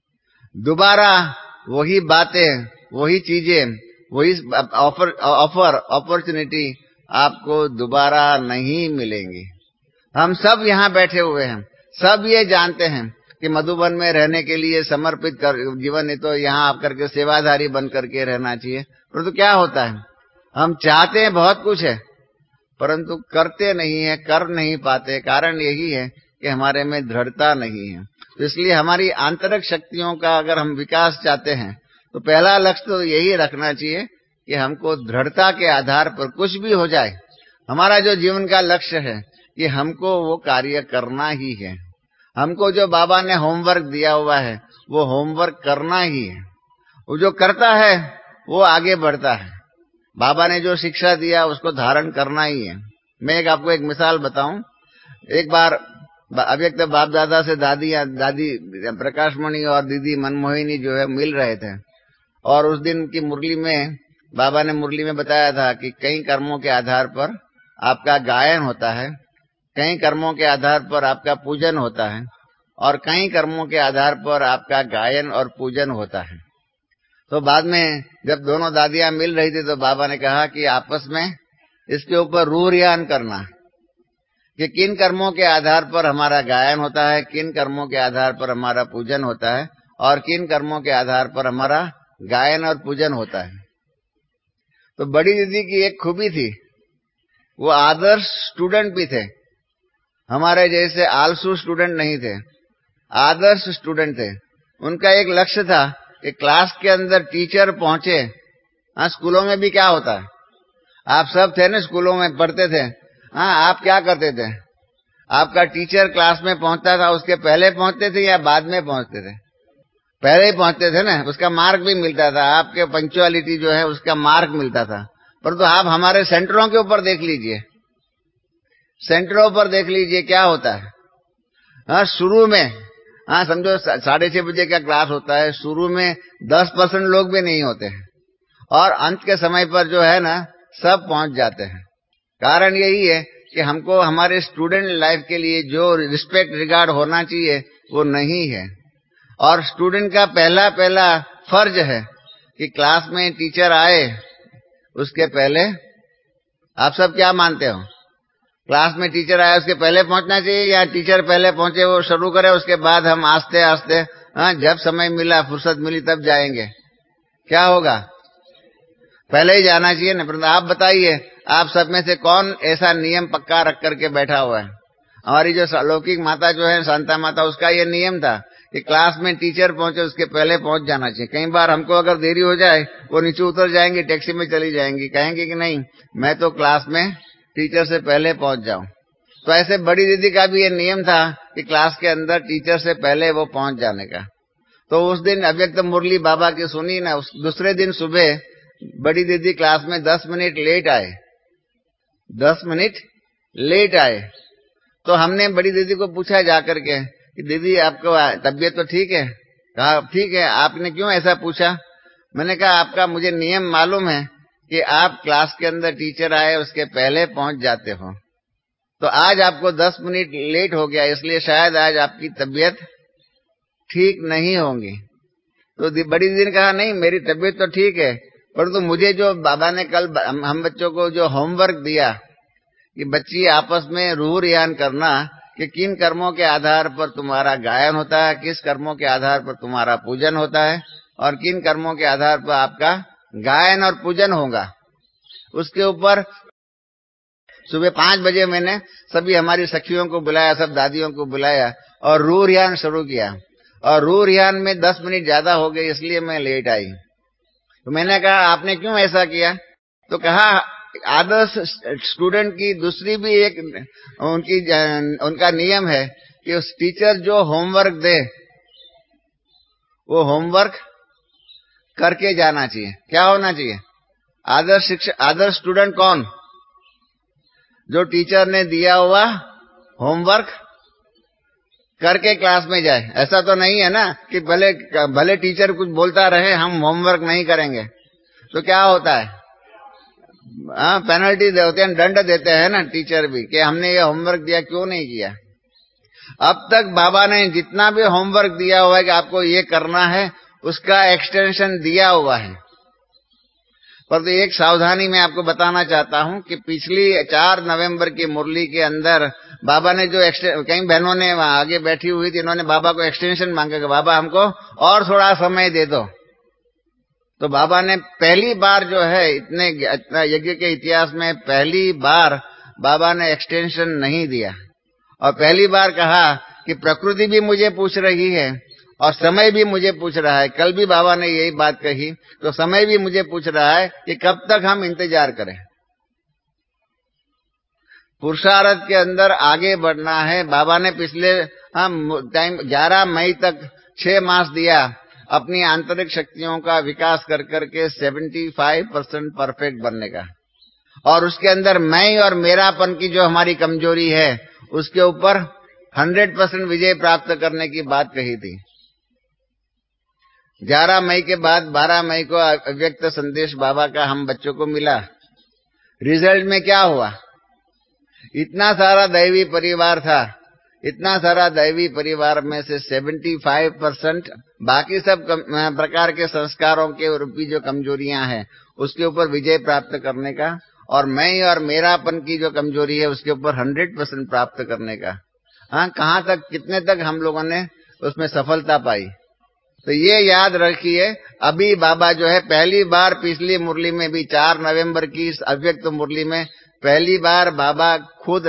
दोबारा वही बातें, वही चीजें, वही ऑफर अपॉर्चुनिटी आपको दोबारा नहीं मिलेंगी। हम सब यहाँ बैठे हुए हैं, सब ये जानते हैं कि मधुबन में रहने के लिए समर्पित जीवन है, तो यहाँ आकर के सेवाधारी बन करके रहना चाहिए। परंतु क्या होता है, हम चाहते हैं बहुत कुछ है, परंतु करते नहीं है, कर नहीं पाते। कारण यही है कि हमारे में दृढ़ता नहीं है। तो इसलिए हमारी आंतरिक शक्तियों का अगर हम विकास चाहते हैं, तो पहला लक्ष्य तो यही रखना चाहिए कि हमको दृढ़ता के आधार पर कुछ भी हो जाए, हमारा जो जीवन का लक्ष्य है कि हमको वो कार्य करना ही है। हमको जो बाबा ने होमवर्क दिया हुआ है, वो होमवर्क करना ही है। वो जो करता है वो आगे बढ़ता है। बाबा ने जो शिक्षा दिया उसको धारण करना ही है। मैं आपको एक मिसाल बताऊं। एक बार अव्यक्त बाप दादा से दादी प्रकाशमणि और दीदी मनमोहिनी जो है मिल रहे थे, और उस दिन की मुरली में बाबा ने मुरली में बताया था कि कई कर्मों के आधार पर आपका गायन होता है, कई कर्मों के आधार पर आपका पूजन होता है, और कई कर्मों के आधार पर आपका गायन और पूजन होता है। तो बाद में जब दोनों दादियां मिल रही थी, तो बाबा ने कहा कि आपस में इसके ऊपर रूरियान करना कि किन कर्मों के आधार पर हमारा गायन होता है, किन कर्मों के आधार पर हमारा पूजन होता है, और किन कर्मों के आधार पर हमारा गायन और पूजन होता है। तो बड़ी दीदी की एक खूबी थी, वो आदर्श स्टूडेंट भी थे, हमारे जैसे आलसू स्टूडेंट नहीं थे, आदर्श स्टूडेंट थे। उनका एक लक्ष्य था कि क्लास के अंदर टीचर पहुंचे। स्कूलों में भी क्या होता है, आप सब थे ना, स्कूलों में पढ़ते थे। आप क्या करते थे, आपका टीचर क्लास में पहुंचता था, उसके पहले पहुंचते थे या बाद में पहुंचते थे? पहले ही पहुंचते थे ना, उसका मार्क भी मिलता था, आपके पंक्चुअलिटी जो है उसका मार्क मिलता था। परंतु आप हमारे सेंटरों के ऊपर देख लीजिए, सेंटरों पर देख लीजिए क्या होता है। शुरू में समझो 6:30 बजे का क्लास होता है, शुरू में 10% लोग भी नहीं होते हैं, और अंत के समय पर जो है ना सब पहुंच जाते हैं। कारण यही है कि हमको हमारे स्टूडेंट लाइफ के लिए जो रिस्पेक्ट रिगार्ड होना चाहिए वो नहीं है। और स्टूडेंट का पहला फर्ज है कि क्लास में टीचर आए उसके पहले, आप सब क्या मानते हो, क्लास में टीचर आए उसके पहले पहुंचना चाहिए या टीचर पहले पहुंचे वो शुरू करे, उसके बाद हम आस्ते आस्ते जब समय मिला, फुर्सत मिली तब जाएंगे? क्या होगा, पहले ही जाना चाहिए ना। परंतु आप बताइए, आप सब में से कौन ऐसा नियम पक्का रख करके बैठा हुआ है? हमारी जो अलौकिक माता जो है, शांता माता, उसका ये नियम था कि क्लास में टीचर पहुंचे उसके पहले पहुंच जाना चाहिए। कई बार हमको अगर देरी हो जाए, वो नीचे उतर जाएंगी, टैक्सी में चली जाएंगी, कहेंगे कि नहीं मैं तो क्लास में टीचर से पहले पहुंच जाऊं। तो ऐसे बड़ी दीदी का भी ये नियम था कि क्लास के अंदर टीचर से पहले वो पहुंच जाने का। तो उस दिन अव्यक्त मुरली बाबा की सुनी ना, उस दूसरे दिन सुबह बड़ी दीदी क्लास में 10 मिनट लेट आए, 10 मिनट लेट आए। तो हमने बड़ी दीदी को पूछा जाकर के कि दीदी आपको तबीयत तो ठीक है? कहा ठीक है। आपने क्यों ऐसा पूछा? मैंने कहा आपका मुझे नियम मालूम है कि आप क्लास के अंदर टीचर आए उसके पहले पहुंच जाते हो, तो आज आपको 10 मिनट लेट हो गया, इसलिए शायद आज आपकी तबीयत ठीक नहीं होगी। तो बड़ी दीदी ने कहा नहीं मेरी तबीयत तो ठीक है, परंतु मुझे जो बाबा ने कल हम बच्चों को जो होमवर्क दिया कि बच्ची आपस में रूह रियान करना कि किन कर्मों के आधार पर तुम्हारा गायन होता है, किस कर्मों के आधार पर तुम्हारा पूजन होता है, और किन कर्मों के आधार पर आपका गायन और पूजन होगा, उसके ऊपर सुबह 5 बजे मैंने सभी हमारी सखियों को बुलाया, सब दादियों को बुलाया और रूह रियान शुरू किया। और रू रिहान में 10 मिनट ज्यादा हो गए, इसलिए मैं लेट आई। तो मैंने कहा आपने क्यों ऐसा किया? तो कहा आदर्श स्टूडेंट की दूसरी भी एक उनका नियम है कि उस टीचर जो होमवर्क दे वो होमवर्क करके जाना चाहिए। क्या होना चाहिए? आदर्श स्टूडेंट कौन? जो टीचर ने दिया हुआ होमवर्क करके क्लास में जाए। ऐसा तो नहीं है ना कि भले टीचर कुछ बोलता रहे हम होमवर्क नहीं करेंगे तो क्या होता है? पेनल्टी देते हैं, दंड देते हैं ना टीचर भी कि हमने ये होमवर्क दिया क्यों नहीं किया। अब तक बाबा ने जितना भी होमवर्क दिया हुआ है कि आपको ये करना है उसका एक्सटेंशन दिया हुआ है। पर तो एक सावधानी मैं आपको बताना चाहता हूं कि पिछली 4 नवंबर की मुरली के अंदर बाबा ने जो कई बहनों ने वहां आगे बैठी हुई थी, इन्होंने बाबा को एक्सटेंशन मांगा कि बाबा हमको और थोड़ा समय दे दो। तो बाबा ने पहली बार जो है इतने यज्ञ के इतिहास में पहली बार बाबा ने एक्सटेंशन नहीं दिया और पहली बार कहा कि प्रकृति भी मुझे पूछ रही है और समय भी मुझे पूछ रहा है। कल भी बाबा ने यही बात कही, तो समय भी मुझे पूछ रहा है कि कब तक हम इंतजार करें। पुरुषार्थ के अंदर आगे बढ़ना है। बाबा ने पिछले टाइम 11 मई तक 6 मास दिया अपनी आंतरिक शक्तियों का विकास कर करके 75% परफेक्ट बनने का, और उसके अंदर मैं और मेरापन की जो हमारी कमजोरी है उसके ऊपर 100% विजय प्राप्त करने की बात कही थी। 11 मई के बाद 12 मई को अव्यक्त संदेश बाबा का हम बच्चों को मिला। रिजल्ट में क्या हुआ? इतना सारा दैवी परिवार था, इतना सारा दैवी परिवार में से 75% बाकी सब प्रकार के संस्कारों के रूपी जो कमजोरियां हैं उसके ऊपर विजय प्राप्त करने का, और मैं और मेरापन की जो कमजोरी है उसके ऊपर 100% प्राप्त करने का। कहां तक, कितने तक हम लोगों ने उसमें सफलता पाई? तो ये याद रखिए, अभी बाबा जो है पहली बार पिछली मुरली में भी 4 नवंबर की इस अव्यक्त मुरली में पहली बार बाबा खुद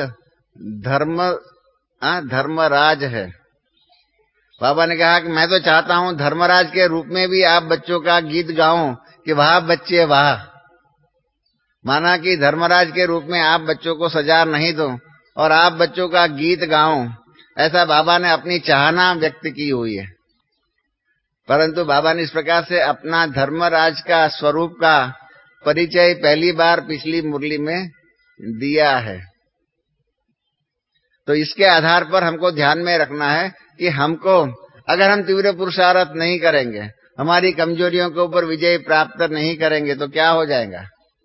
धर्मराज है। बाबा ने कहा कि मैं तो चाहता हूं धर्मराज के रूप में भी आप बच्चों का गीत गाऊं कि वाह बच्चे वाह। माना कि धर्मराज के रूप में आप बच्चों को सजा नहीं दो और आप बच्चों का गीत गाऊं, ऐसा बाबा ने अपनी चाहना व्यक्त की हुई है। परंतु बाबा ने इस प्रकार से अपना धर्मराज का स्वरूप का परिचय पहली बार पिछली मुरली में दिया है। तो इसके आधार पर हमको ध्यान में रखना है कि हमको अगर हम तीव्र पुरुषार्थ नहीं करेंगे, हमारी कमजोरियों के ऊपर विजय प्राप्त नहीं करेंगे तो क्या हो जाएगा?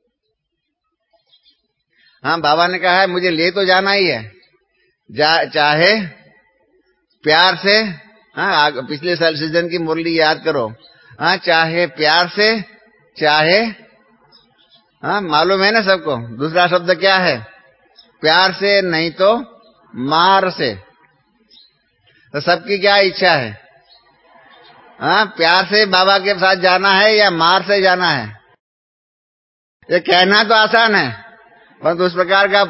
बाबा ने कहा है मुझे ले तो जाना ही है, चाहे प्यार से। पिछले साल सीजन की मुरली याद करो। चाहे प्यार से, चाहे मालूम है ना सबको दूसरा शब्द क्या है? प्यार से, नहीं तो मार से। तो सबकी क्या इच्छा है? प्यार से बाबा के साथ जाना है या मार से जाना है? ये कहना तो आसान है, परंतु इस प्रकार का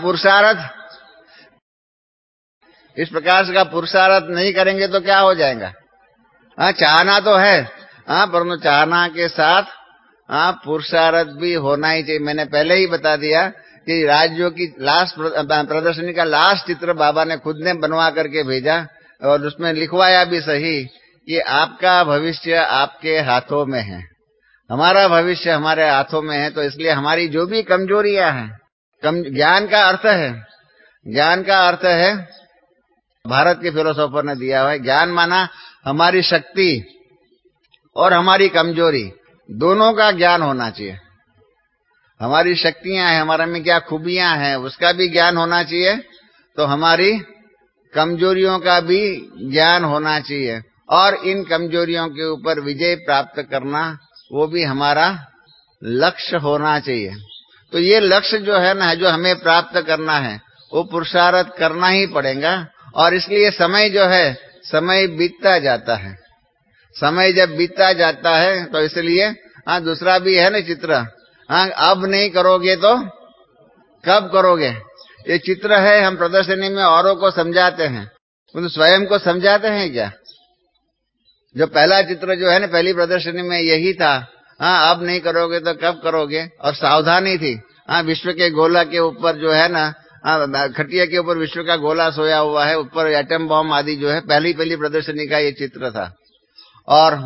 पुरुषार्थ नहीं करेंगे तो क्या हो जाएगा? चाहना तो है, परंतु चाहना के साथ पुरुषार्थ भी होना ही चाहिए। मैंने पहले ही बता दिया कि राज्यों की लास्ट प्रदर्शनी का लास्ट चित्र बाबा ने खुद ने बनवा करके भेजा और उसमें लिखवाया भी सही कि आपका भविष्य आपके हाथों में है, हमारा भविष्य हमारे हाथों में है। तो इसलिए हमारी जो भी कमजोरियां हैं, ज्ञान का अर्थ है भारत के फिलोसोफर ने दिया हुआ है, ज्ञान माना हमारी शक्ति और हमारी कमजोरी दोनों का ज्ञान होना चाहिए। हमारी शक्तियां हैं, हमारे में क्या खूबियां हैं उसका भी ज्ञान होना चाहिए, तो हमारी कमजोरियों का भी ज्ञान होना चाहिए, और इन कमजोरियों के ऊपर विजय प्राप्त करना वो भी हमारा लक्ष्य होना चाहिए। तो ये लक्ष्य जो है ना, जो हमें प्राप्त करना है वो पुरुषार्थ करना ही पड़ेगा। और इसलिए समय जो है, समय बीतता जाता है। समय जब बीतता जाता है तो इसलिए दूसरा भी है ना चित्र, अब नहीं करोगे तो कब करोगे? ये चित्र है, हम प्रदर्शनी में औरों को समझाते हैं, तो स्वयं को समझाते हैं क्या? जो पहला चित्र जो है ना, पहली प्रदर्शनी में यही था। हाँ, अब नहीं करोगे तो कब करोगे? और सावधानी थी। हाँ, विश्व के गोला के ऊपर जो है ना, खटिया के ऊपर विश्व का गोला सोया हुआ है, ऊपर एटम बम आदि जो है, पहली प्रदर्शनी का ये चित्र था। और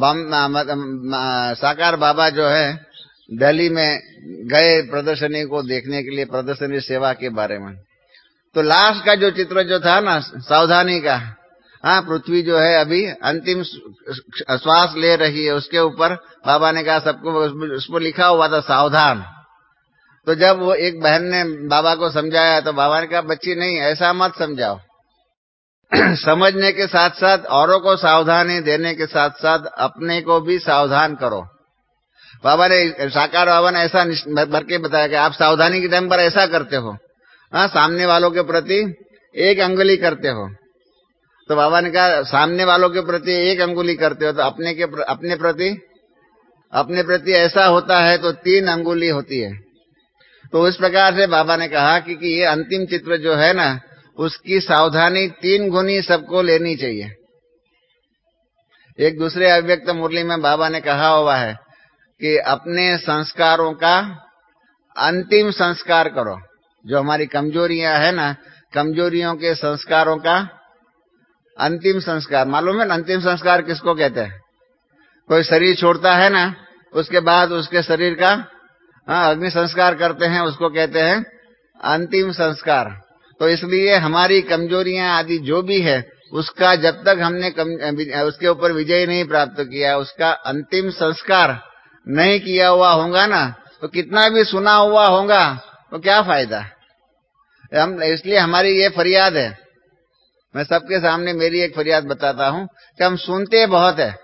साकार बाबा जो है दिल्ली में गए प्रदर्शनी को देखने के लिए, प्रदर्शनी सेवा के बारे में। तो लास्ट का जो चित्र जो था ना, सावधानी का, हाँ, पृथ्वी जो है अभी अंतिम श्वास ले रही है, उसके ऊपर बाबा ने कहा सबको, उसमें लिखा हुआ था सावधान। तो जब वो एक बहन ने बाबा को समझाया तो बाबा ने कहा बच्ची नहीं, ऐसा मत समझाओ। समझने के साथ साथ औरों को सावधानी देने के साथ साथ अपने को भी सावधान करो। बाबा ने, साकार बाबा ने ऐसा भर के बताया कि आप सावधानी के टाइम पर ऐसा करते हो, हाँ, सामने वालों के प्रति 1 अंगुली करते हो। तो बाबा ने कहा सामने वालों के प्रति 1 अंगुली करते हो तो अपने प्रति ऐसा होता है तो 3 अंगुली होती है। तो इस प्रकार से बाबा ने कहा कि ये अंतिम चित्र जो है ना, उसकी सावधानी 3 गुनी सबको लेनी चाहिए। एक दूसरे अव्यक्त मुरली में बाबा ने कहा हुआ है कि अपने संस्कारों का अंतिम संस्कार करो। जो हमारी कमजोरियां है ना, कमजोरियों के संस्कारों का अंतिम संस्कार। मालूम है ना अंतिम संस्कार किसको कहते हैं? कोई शरीर छोड़ता है ना, उसके बाद उसके शरीर का अग्नि संस्कार करते हैं, उसको कहते हैं अंतिम संस्कार। तो इसलिए हमारी कमजोरियां आदि जो भी है, उसका जब तक हमने उसके ऊपर विजय नहीं प्राप्त किया, उसका अंतिम संस्कार नहीं किया हुआ होगा ना, तो कितना भी सुना हुआ होगा तो क्या फायदा। इसलिए हमारी ये फरियाद है। मैं सबके सामने मेरी एक फरियाद बताता हूं कि हम सुनते बहुत है,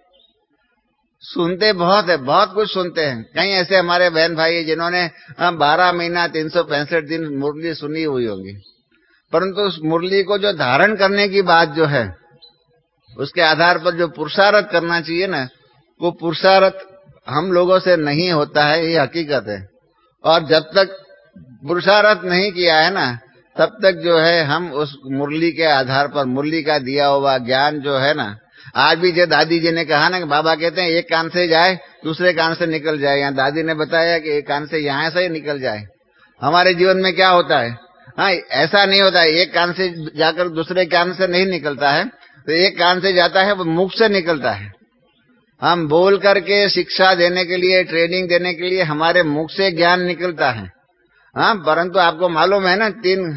बहुत कुछ सुनते हैं। कई ऐसे हमारे बहन भाई जिन्होंने 12 महीना 365 दिन मुरली सुनी हुई होगी, परंतु उस मुरली को जो धारण करने की बात जो है, उसके आधार पर जो पुरुषार्थ करना चाहिए ना, वो पुरुषार्थ हम लोगों से नहीं होता है, ये हकीकत है। और जब तक पुरुषार्थ नहीं किया है ना, तब तक जो है हम उस मुरली के आधार पर, मुरली का दिया हुआ ज्ञान जो है ना, आज भी जो दादी जी ने कहा ना कि बाबा कहते हैं एक कान से जाए दूसरे कान से निकल जाए, यहाँ दादी ने बताया कि एक कान से यहाँ से निकल जाए। हमारे जीवन में क्या होता है? हाँ, ऐसा नहीं होता है, एक कान से जाकर दूसरे कान से नहीं निकलता है, तो एक कान से जाता है वो मुख से निकलता है। हम बोल करके शिक्षा देने के लिए, ट्रेनिंग देने के लिए हमारे मुख से ज्ञान निकलता है। हाँ, परंतु आपको मालूम है ना,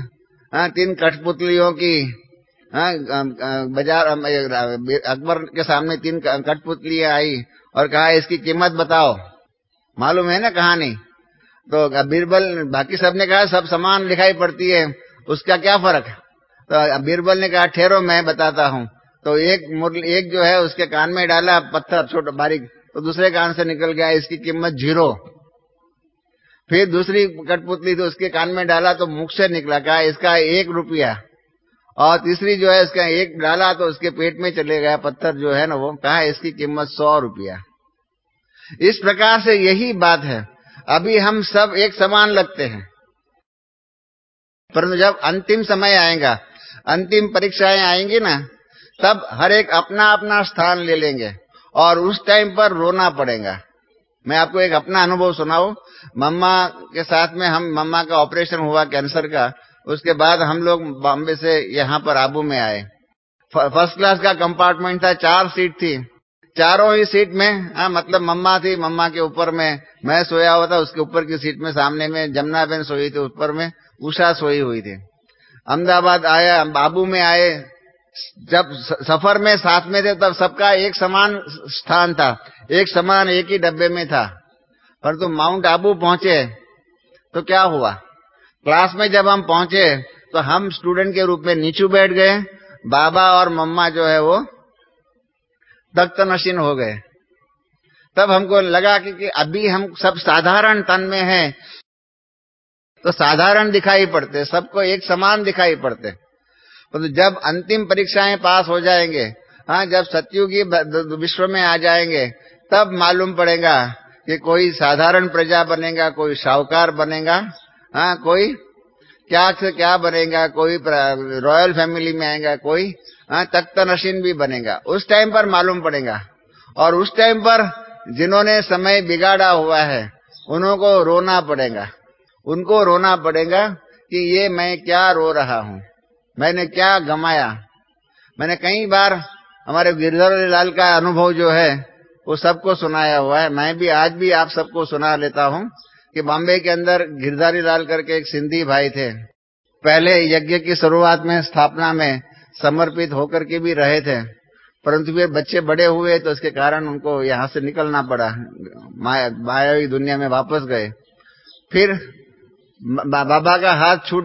3 कठपुतलियों की बाजार, अकबर के सामने 3 कठपुतलियां आई और कहा इसकी कीमत बताओ। मालूम है ना कहानी? तो बीरबल, बाकी सबने कहा सब समान दिखाई पड़ती है, उसका क्या फर्क? तो बीरबल ने कहा ठहरो मैं बताता हूँ। तो एक जो है उसके कान में डाला पत्थर छोटा बारीक, तो दूसरे कान से निकल गया, इसकी कीमत 0। फिर दूसरी कठपुतली तो उसके कान में डाला तो मुख से निकला, कहा इसका 1 रुपया। और तीसरी जो है इसका 1 डाला तो उसके पेट में चले गया पत्थर जो है ना, वो कहा इसकी कीमत 100 रुपया। इस प्रकार से यही बात है। अभी हम सब एक समान लगते हैं, परंतु जब अंतिम समय आएगा, अंतिम परीक्षाएं आएंगी ना, तब हर एक अपना अपना स्थान ले लेंगे और उस टाइम पर रोना पड़ेगा। मैं आपको एक अपना अनुभव सुनाऊं। मम्मा के साथ में मम्मा का ऑपरेशन हुआ कैंसर का, उसके बाद हम लोग बॉम्बे से यहाँ पर आबू में आए। फर्स्ट क्लास का कंपार्टमेंट था, 4 सीट थी, चारों ही सीट में मतलब मम्मा थी, मम्मा के ऊपर में मैं सोया हुआ था, उसके ऊपर की सीट में सामने में जमुना बहन सोई थी, ऊपर में उषा सोई हुई थी। अहमदाबाद आया, आबू में आए, जब सफर में साथ में थे तब सबका एक समान स्थान था, एक समान एक ही डब्बे में था। परंतु माउंट आबू पहुंचे तो क्या हुआ? क्लास में जब हम पहुंचे तो हम स्टूडेंट के रूप में नीचे बैठ गए, बाबा और मम्मा जो है वो तख्त नशीन हो गए। तब हमको लगा कि अभी हम सब साधारण तन में हैं, तो साधारण दिखाई पड़ते, सबको एक समान दिखाई पड़ते। तो जब अंतिम परीक्षाएं पास हो जाएंगे, जब सतयुगी विश्व में आ जाएंगे, तब मालूम पड़ेगा कि कोई साधारण प्रजा बनेगा, कोई साहूकार बनेगा, कोई क्या से क्या बनेगा, कोई रॉयल फैमिली में आएगा, कोई तख्त नशीन भी बनेगा। उस टाइम पर मालूम पड़ेगा। और उस टाइम पर जिन्होंने समय बिगाड़ा हुआ है उनको रोना पड़ेगा। उनको रोना पड़ेगा कि ये मैं क्या रो रहा हूँ, मैंने क्या गमाया। मैंने कई बार हमारे गिरधर लाल का अनुभव जो है वो सबको सुनाया हुआ है। मैं भी आज भी आप सबको सुना लेता हूँ कि बॉम्बे के अंदर गिरधारी लाल करके एक सिंधी भाई थे। पहले यज्ञ की शुरुआत में स्थापना में समर्पित होकर के भी रहे थे, परंतु वे बच्चे बड़े हुए तो इसके कारण उनको यहाँ से निकलना पड़ा, मायावी दुनिया में वापस गए। फिर बाबा का हाथ छूट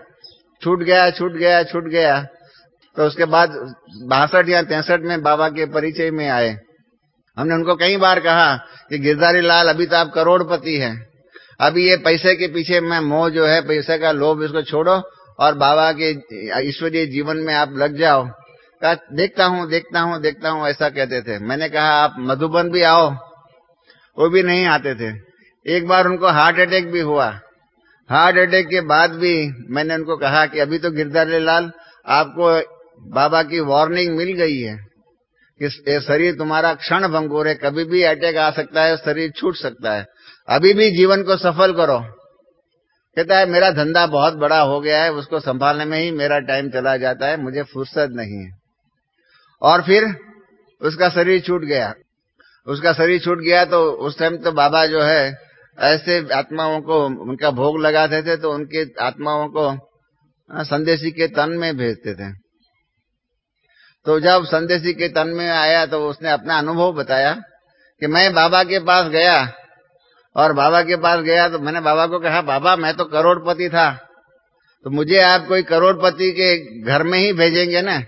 गया। तो उसके बाद 62 या 63 में बाबा के परिचय में आए। हमने उनको कई बार कहा कि गिरधारी लाल अभी तो आप करोड़पति हैं, अभी ये पैसे के पीछे में मोह जो है, पैसे का लोभ, इसको छोड़ो और बाबा के ईश्वरीय जीवन में आप लग जाओ। कहा देखता हूँ ऐसा कहते थे। मैंने कहा आप मधुबन भी आओ, वो भी नहीं आते थे। एक बार उनको हार्ट अटैक भी हुआ। हार्ट अटैक के बाद भी मैंने उनको कहा कि अभी तो गिरधारी लाल आपको बाबा की वार्निंग मिल गई है कि ये शरीर तुम्हारा क्षण भंगुर है, कभी भी अटैक आ सकता है, शरीर छूट सकता है, अभी भी जीवन को सफल करो। कहता है मेरा धंधा बहुत बड़ा हो गया है, उसको संभालने में ही मेरा टाइम चला जाता है, मुझे फुर्सत नहीं है। और फिर उसका शरीर छूट गया तो उस टाइम तो बाबा जो है ऐसे आत्माओं को उनका भोग लगाते थे, तो उनके आत्माओं को संदेशी के तन में भेजते थे। तो जब संदेशी के तन में आया तो उसने अपना अनुभव बताया कि मैं बाबा के पास गया तो मैंने बाबा को कहा बाबा मैं तो करोड़पति था, तो मुझे आप कोई करोड़पति के घर में ही भेजेंगे ना।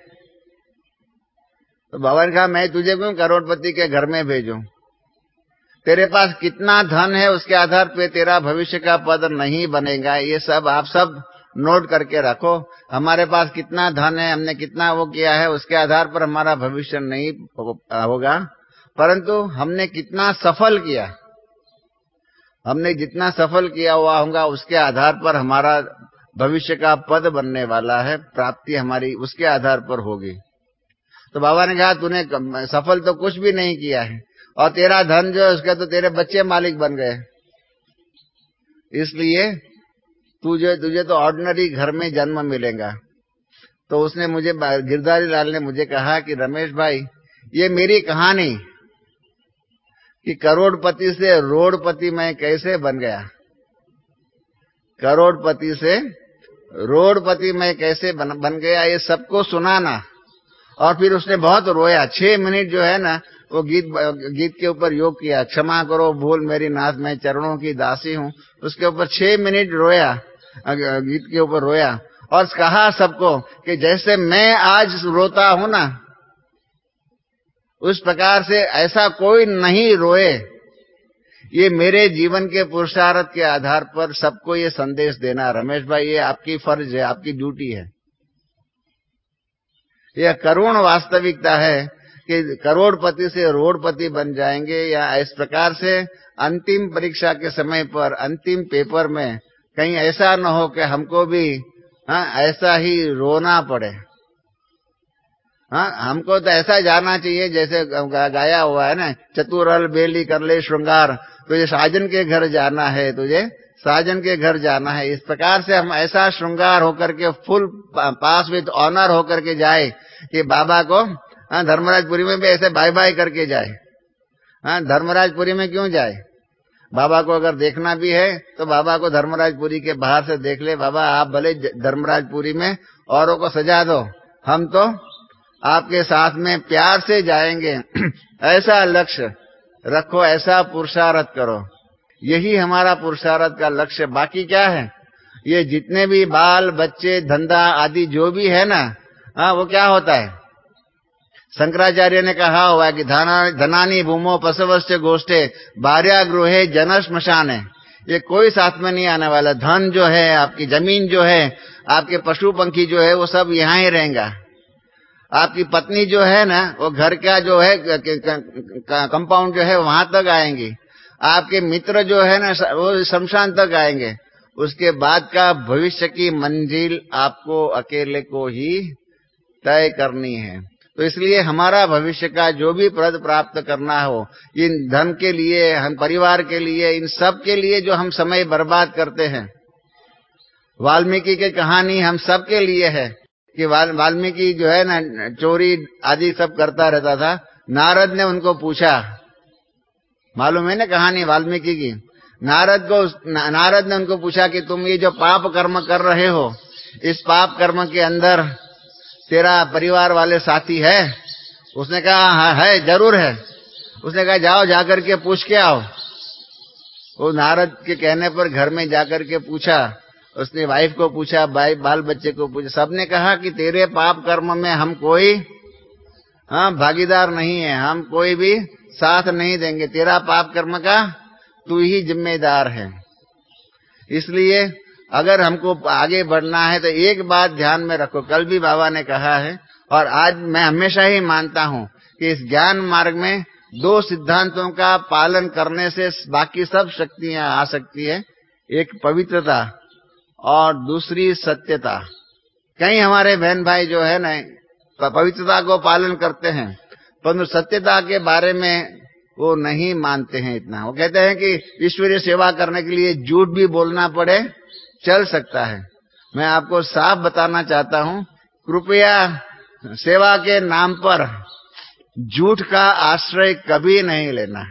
तो बाबा ने कहा मैं तुझे क्यों करोड़पति के घर में भेजूं, तेरे पास कितना धन है उसके आधार पे तेरा भविष्य का पद नहीं बनेगा। ये सब आप सब नोट करके रखो, हमारे पास कितना धन है, हमने कितना वो किया है, उसके आधार पर हमारा भविष्य नहीं होगा, परंतु हमने कितना सफल किया, हमने जितना सफल किया हुआ होगा उसके आधार पर हमारा भविष्य का पद बनने वाला है, प्राप्ति हमारी उसके आधार पर होगी। तो बाबा ने कहा तूने सफल तो कुछ भी नहीं किया है, और तेरा धन जो है उसके तो तेरे बच्चे मालिक बन गए, इसलिए तुझे तो ऑर्डिनरी घर में जन्म मिलेगा। तो उसने मुझे, गिरधारी लाल ने मुझे कहा कि रमेश भाई ये मेरी कहानी कि करोड़पति से रोडपति मैं कैसे बन गया, करोड़पति से रोडपति मैं कैसे बन गया, ये सबको सुनाना। और फिर उसने बहुत रोया, 6 मिनट जो है ना वो गीत के ऊपर योग किया, क्षमा करो भूल मेरी नाथ मैं चरणों की दासी हूँ, उसके ऊपर 6 मिनट रोया, गीत के ऊपर रोया और कहा सबको कि जैसे मैं आज रोता हूं ना उस प्रकार से ऐसा कोई नहीं रोए। ये मेरे जीवन के पुरुषार्थ के आधार पर सबको ये संदेश देना रमेश भाई, ये आपकी फर्ज है, आपकी ड्यूटी है। यह करुण वास्तविकता है कि करोड़पति से रोडपति बन जाएंगे, या इस प्रकार से अंतिम परीक्षा के समय पर अंतिम पेपर में कहीं ऐसा न हो कि हमको भी ऐसा ही रोना पड़े। हमको तो ऐसा जाना चाहिए जैसे गाया हुआ है ना, चतुरल बेली कर ले श्रृंगार, तुझे साजन के घर जाना है, तुझे साजन के घर जाना है। इस प्रकार से हम ऐसा श्रृंगार होकर के फुल पास विद ऑनर होकर के जाए कि बाबा को धर्मराजपुरी में भी ऐसे बाय बाय करके जाए। धर्मराजपुरी में क्यों जाए, बाबा को अगर देखना भी है तो बाबा को धर्मराजपुरी के बाहर से देख ले, बाबा आप भले धर्मराजपुरी में औरों को सजा दो, हम तो आपके साथ में प्यार से जाएंगे। ऐसा लक्ष्य रखो, ऐसा पुरुषार्थ करो, यही हमारा पुरुषार्थ का लक्ष्य। बाकी क्या है, ये जितने भी बाल बच्चे धंधा आदि जो भी है ना, वो क्या होता है, शंकराचार्य ने कहा हुआ कि धनानी भूमो पशवस्य गोष्ठे भार्या गृहे जन श्मशाने, ये कोई साथ में नहीं आने वाला। धन जो है, आपकी जमीन जो है, आपके पशु पंखी जो है, वो सब यहाँ ही रहेगा। आपकी पत्नी जो है ना, वो घर का जो है कंपाउंड जो है वहां तक आएंगी। आपके मित्र जो है ना, वो शमशान तक आएंगे। उसके बाद का भविष्य की मंजिल आपको अकेले को ही तय करनी है। तो इसलिए हमारा भविष्य का जो भी पद प्राप्त करना हो, इन धन के लिए, हम परिवार के लिए, इन सब के लिए जो हम समय बर्बाद करते हैं, वाल्मीकि की कहानी हम सब के लिए है कि वाल्मीकि जो है ना चोरी आदि सब करता रहता था। नारद ने उनको पूछा, मालूम है ना कहानी वाल्मीकि की। नारद ने उनको पूछा कि तुम ये जो पाप कर्म कर रहे हो, इस पाप कर्म के अंदर तेरा परिवार वाले साथी है? उसने कहा हाँ है, जरूर है। उसने कहा जाओ जाकर के पूछ के आओ। वो नारद के कहने पर घर में जाकर के पूछा, उसने वाइफ को पूछा, बाल बच्चे को पूछा, सबने कहा कि तेरे पाप कर्म में हम कोई भागीदार नहीं है, हम कोई भी साथ नहीं देंगे, तेरा पाप कर्म का तू ही जिम्मेदार है। इसलिए अगर हमको आगे बढ़ना है तो एक बात ध्यान में रखो, कल भी बाबा ने कहा है और आज मैं हमेशा ही मानता हूं कि इस ज्ञान मार्ग में दो सिद्धांतों का पालन करने से बाकी सब शक्तियां आ सकती है। एक पवित्रता और दूसरी सत्यता। कई हमारे बहन भाई जो है ना पवित्रता को पालन करते हैं, परंतु सत्यता के बारे में वो नहीं मानते हैं इतना। वो कहते हैं कि ईश्वरीय सेवा करने के लिए झूठ भी बोलना पड़े चल सकता है। मैं आपको साफ बताना चाहता हूं, कृपया सेवा के नाम पर झूठ का आश्रय कभी नहीं लेना।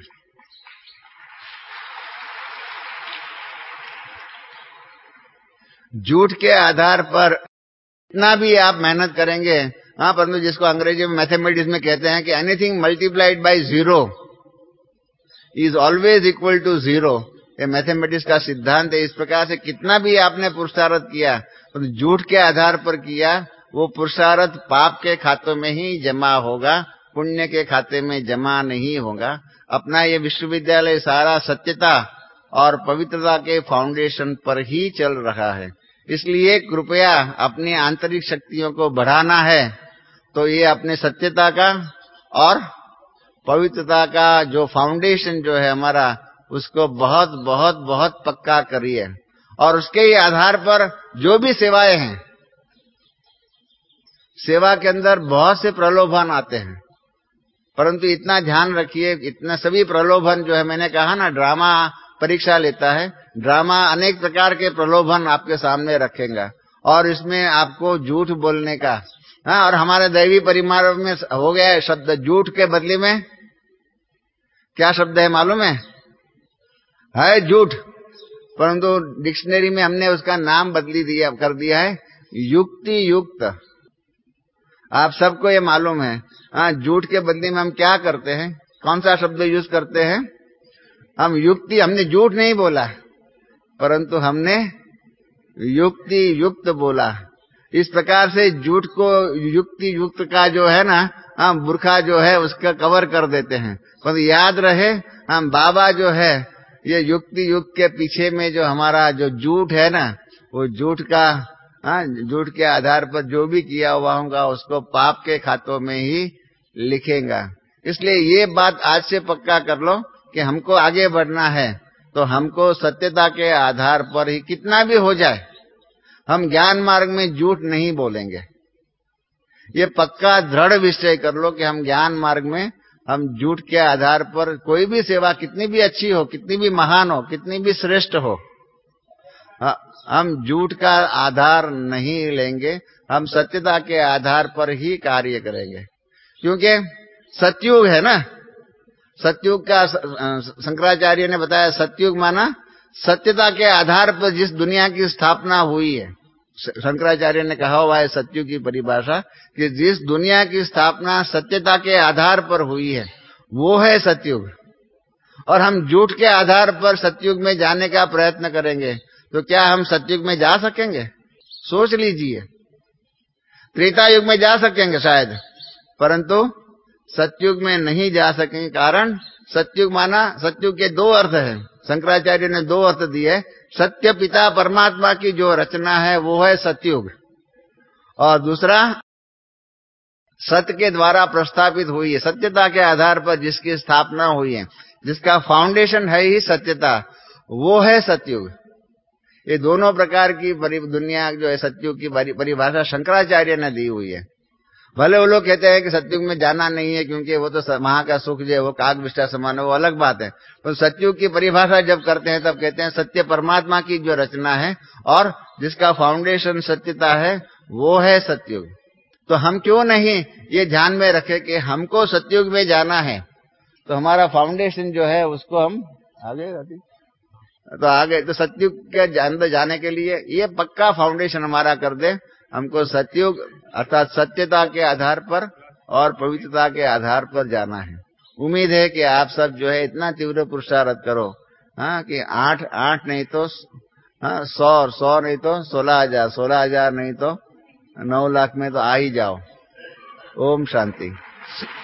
झूठ के आधार पर इतना भी आप मेहनत करेंगे, परंतु जिसको अंग्रेजी में मैथमेटिक्स में कहते हैं कि anything multiplied by zero is always equal to zero, ये मैथमेटिक्स का सिद्धांत है। इस प्रकार से कितना भी आपने पुरुषार्थ किया, तो झूठ के आधार पर किया, वो पुरुषार्थ पाप के खातों में ही जमा होगा, पुण्य के खाते में जमा नहीं होगा। अपना ये विश्वविद्यालय सारा सत्यता और पवित्रता के फाउंडेशन पर ही चल रहा है। इसलिए कृपया अपनी आंतरिक शक्तियों को बढ़ाना है तो ये अपने सत्यता का और पवित्रता का जो फाउंडेशन जो है हमारा, उसको बहुत बहुत बहुत पक्का करिए। और उसके ही आधार पर जो भी सेवाएं हैं, सेवा के अंदर बहुत से प्रलोभन आते हैं, परंतु इतना ध्यान रखिए, इतना सभी प्रलोभन जो है, मैंने कहा ना ड्रामा परीक्षा लेता है, ड्रामा अनेक प्रकार के प्रलोभन आपके सामने रखेगा और इसमें आपको झूठ बोलने का और हमारे दैवी परिवार में हो गया है शब्द झूठ के बदले में क्या शब्द है मालूम है झूठ, परंतु डिक्शनरी में हमने उसका नाम कर दिया है युक्ति युक्त। आप सबको ये मालूम है झूठ के बदले में हम क्या करते हैं, कौन सा शब्द यूज करते हैं? हम युक्ति, हमने झूठ नहीं बोला परंतु हमने युक्ति युक्त बोला। इस प्रकार से झूठ को युक्ति युक्त का जो है ना बुर्खा जो है उसका कवर कर देते हैं। पर याद रहे हम बाबा जो है ये युक्ति युक्त के पीछे में जो हमारा जो झूठ है ना, वो झूठ का झूठ के आधार पर जो भी किया हुआ होगा उसको पाप के खातों में ही लिखेगा। इसलिए ये बात आज से पक्का कर लो कि हमको आगे बढ़ना है तो हमको सत्यता के आधार पर ही कितना भी हो जाए हम ज्ञान मार्ग में झूठ नहीं बोलेंगे। ये पक्का दृढ़ निश्चय कर लो कि हम ज्ञान मार्ग में हम झूठ के आधार पर कोई भी सेवा कितनी भी अच्छी हो, कितनी भी महान हो, कितनी भी श्रेष्ठ हो, हम झूठ का आधार नहीं लेंगे, हम सत्यता के आधार पर ही कार्य करेंगे। क्योंकि सतयुग है ना, सतयुग का शंकराचार्य ने बताया, सतयुग माना सत्यता के आधार पर जिस दुनिया की स्थापना हुई है। शंकराचार्य ने कहा हुआ है सतयुग की परिभाषा कि जिस दुनिया की स्थापना सत्यता के आधार पर हुई है वो है सतयुग। और हम झूठ के आधार पर सतयुग में जाने का प्रयत्न करेंगे तो क्या हम सतयुग में जा सकेंगे? सोच लीजिए। त्रेता युग में जा सकेंगे शायद, परंतु सतयुग में नहीं जा सकेंगे। कारण सतयुग माना, सतयुग के दो अर्थ हैं, शंकराचार्य ने दो अर्थ दिए। सत्य पिता परमात्मा की जो रचना है वो है सतयुग, और दूसरा सत्य के द्वारा प्रस्थापित हुई है, सत्यता के आधार पर जिसकी स्थापना हुई है, जिसका फाउंडेशन है ही सत्यता, वो है सतयुग। ये दोनों प्रकार की दुनिया जो है सतयुग की परिभाषा शंकराचार्य ने दी हुई है। भले वो लोग कहते हैं कि सतयुग में जाना नहीं है क्योंकि वो तो वहां का सुख जो है वो काग विष्ठा समान है, वो अलग बात है। तो सतयुग की परिभाषा जब करते हैं तब कहते हैं सत्य परमात्मा की जो रचना है और जिसका फाउंडेशन सत्यता है वो है सतयुग। तो हम क्यों नहीं ये ध्यान में रखें कि हमको सतयुग में जाना है, तो हमारा फाउंडेशन जो है उसको हम आगे तो सतयुग के अंदर जाने के लिए ये पक्का फाउंडेशन हमारा कर दे। हमको सतयुग अर्थात सत्यता के आधार पर और पवित्रता के आधार पर जाना है। उम्मीद है कि आप सब जो है इतना तीव्र पुरुषार्थ करो कि 8 नहीं तो 100 और 100 नहीं तो 16,000, 16,000 नहीं तो 9 लाख में तो आ ही जाओ। ओम शांति।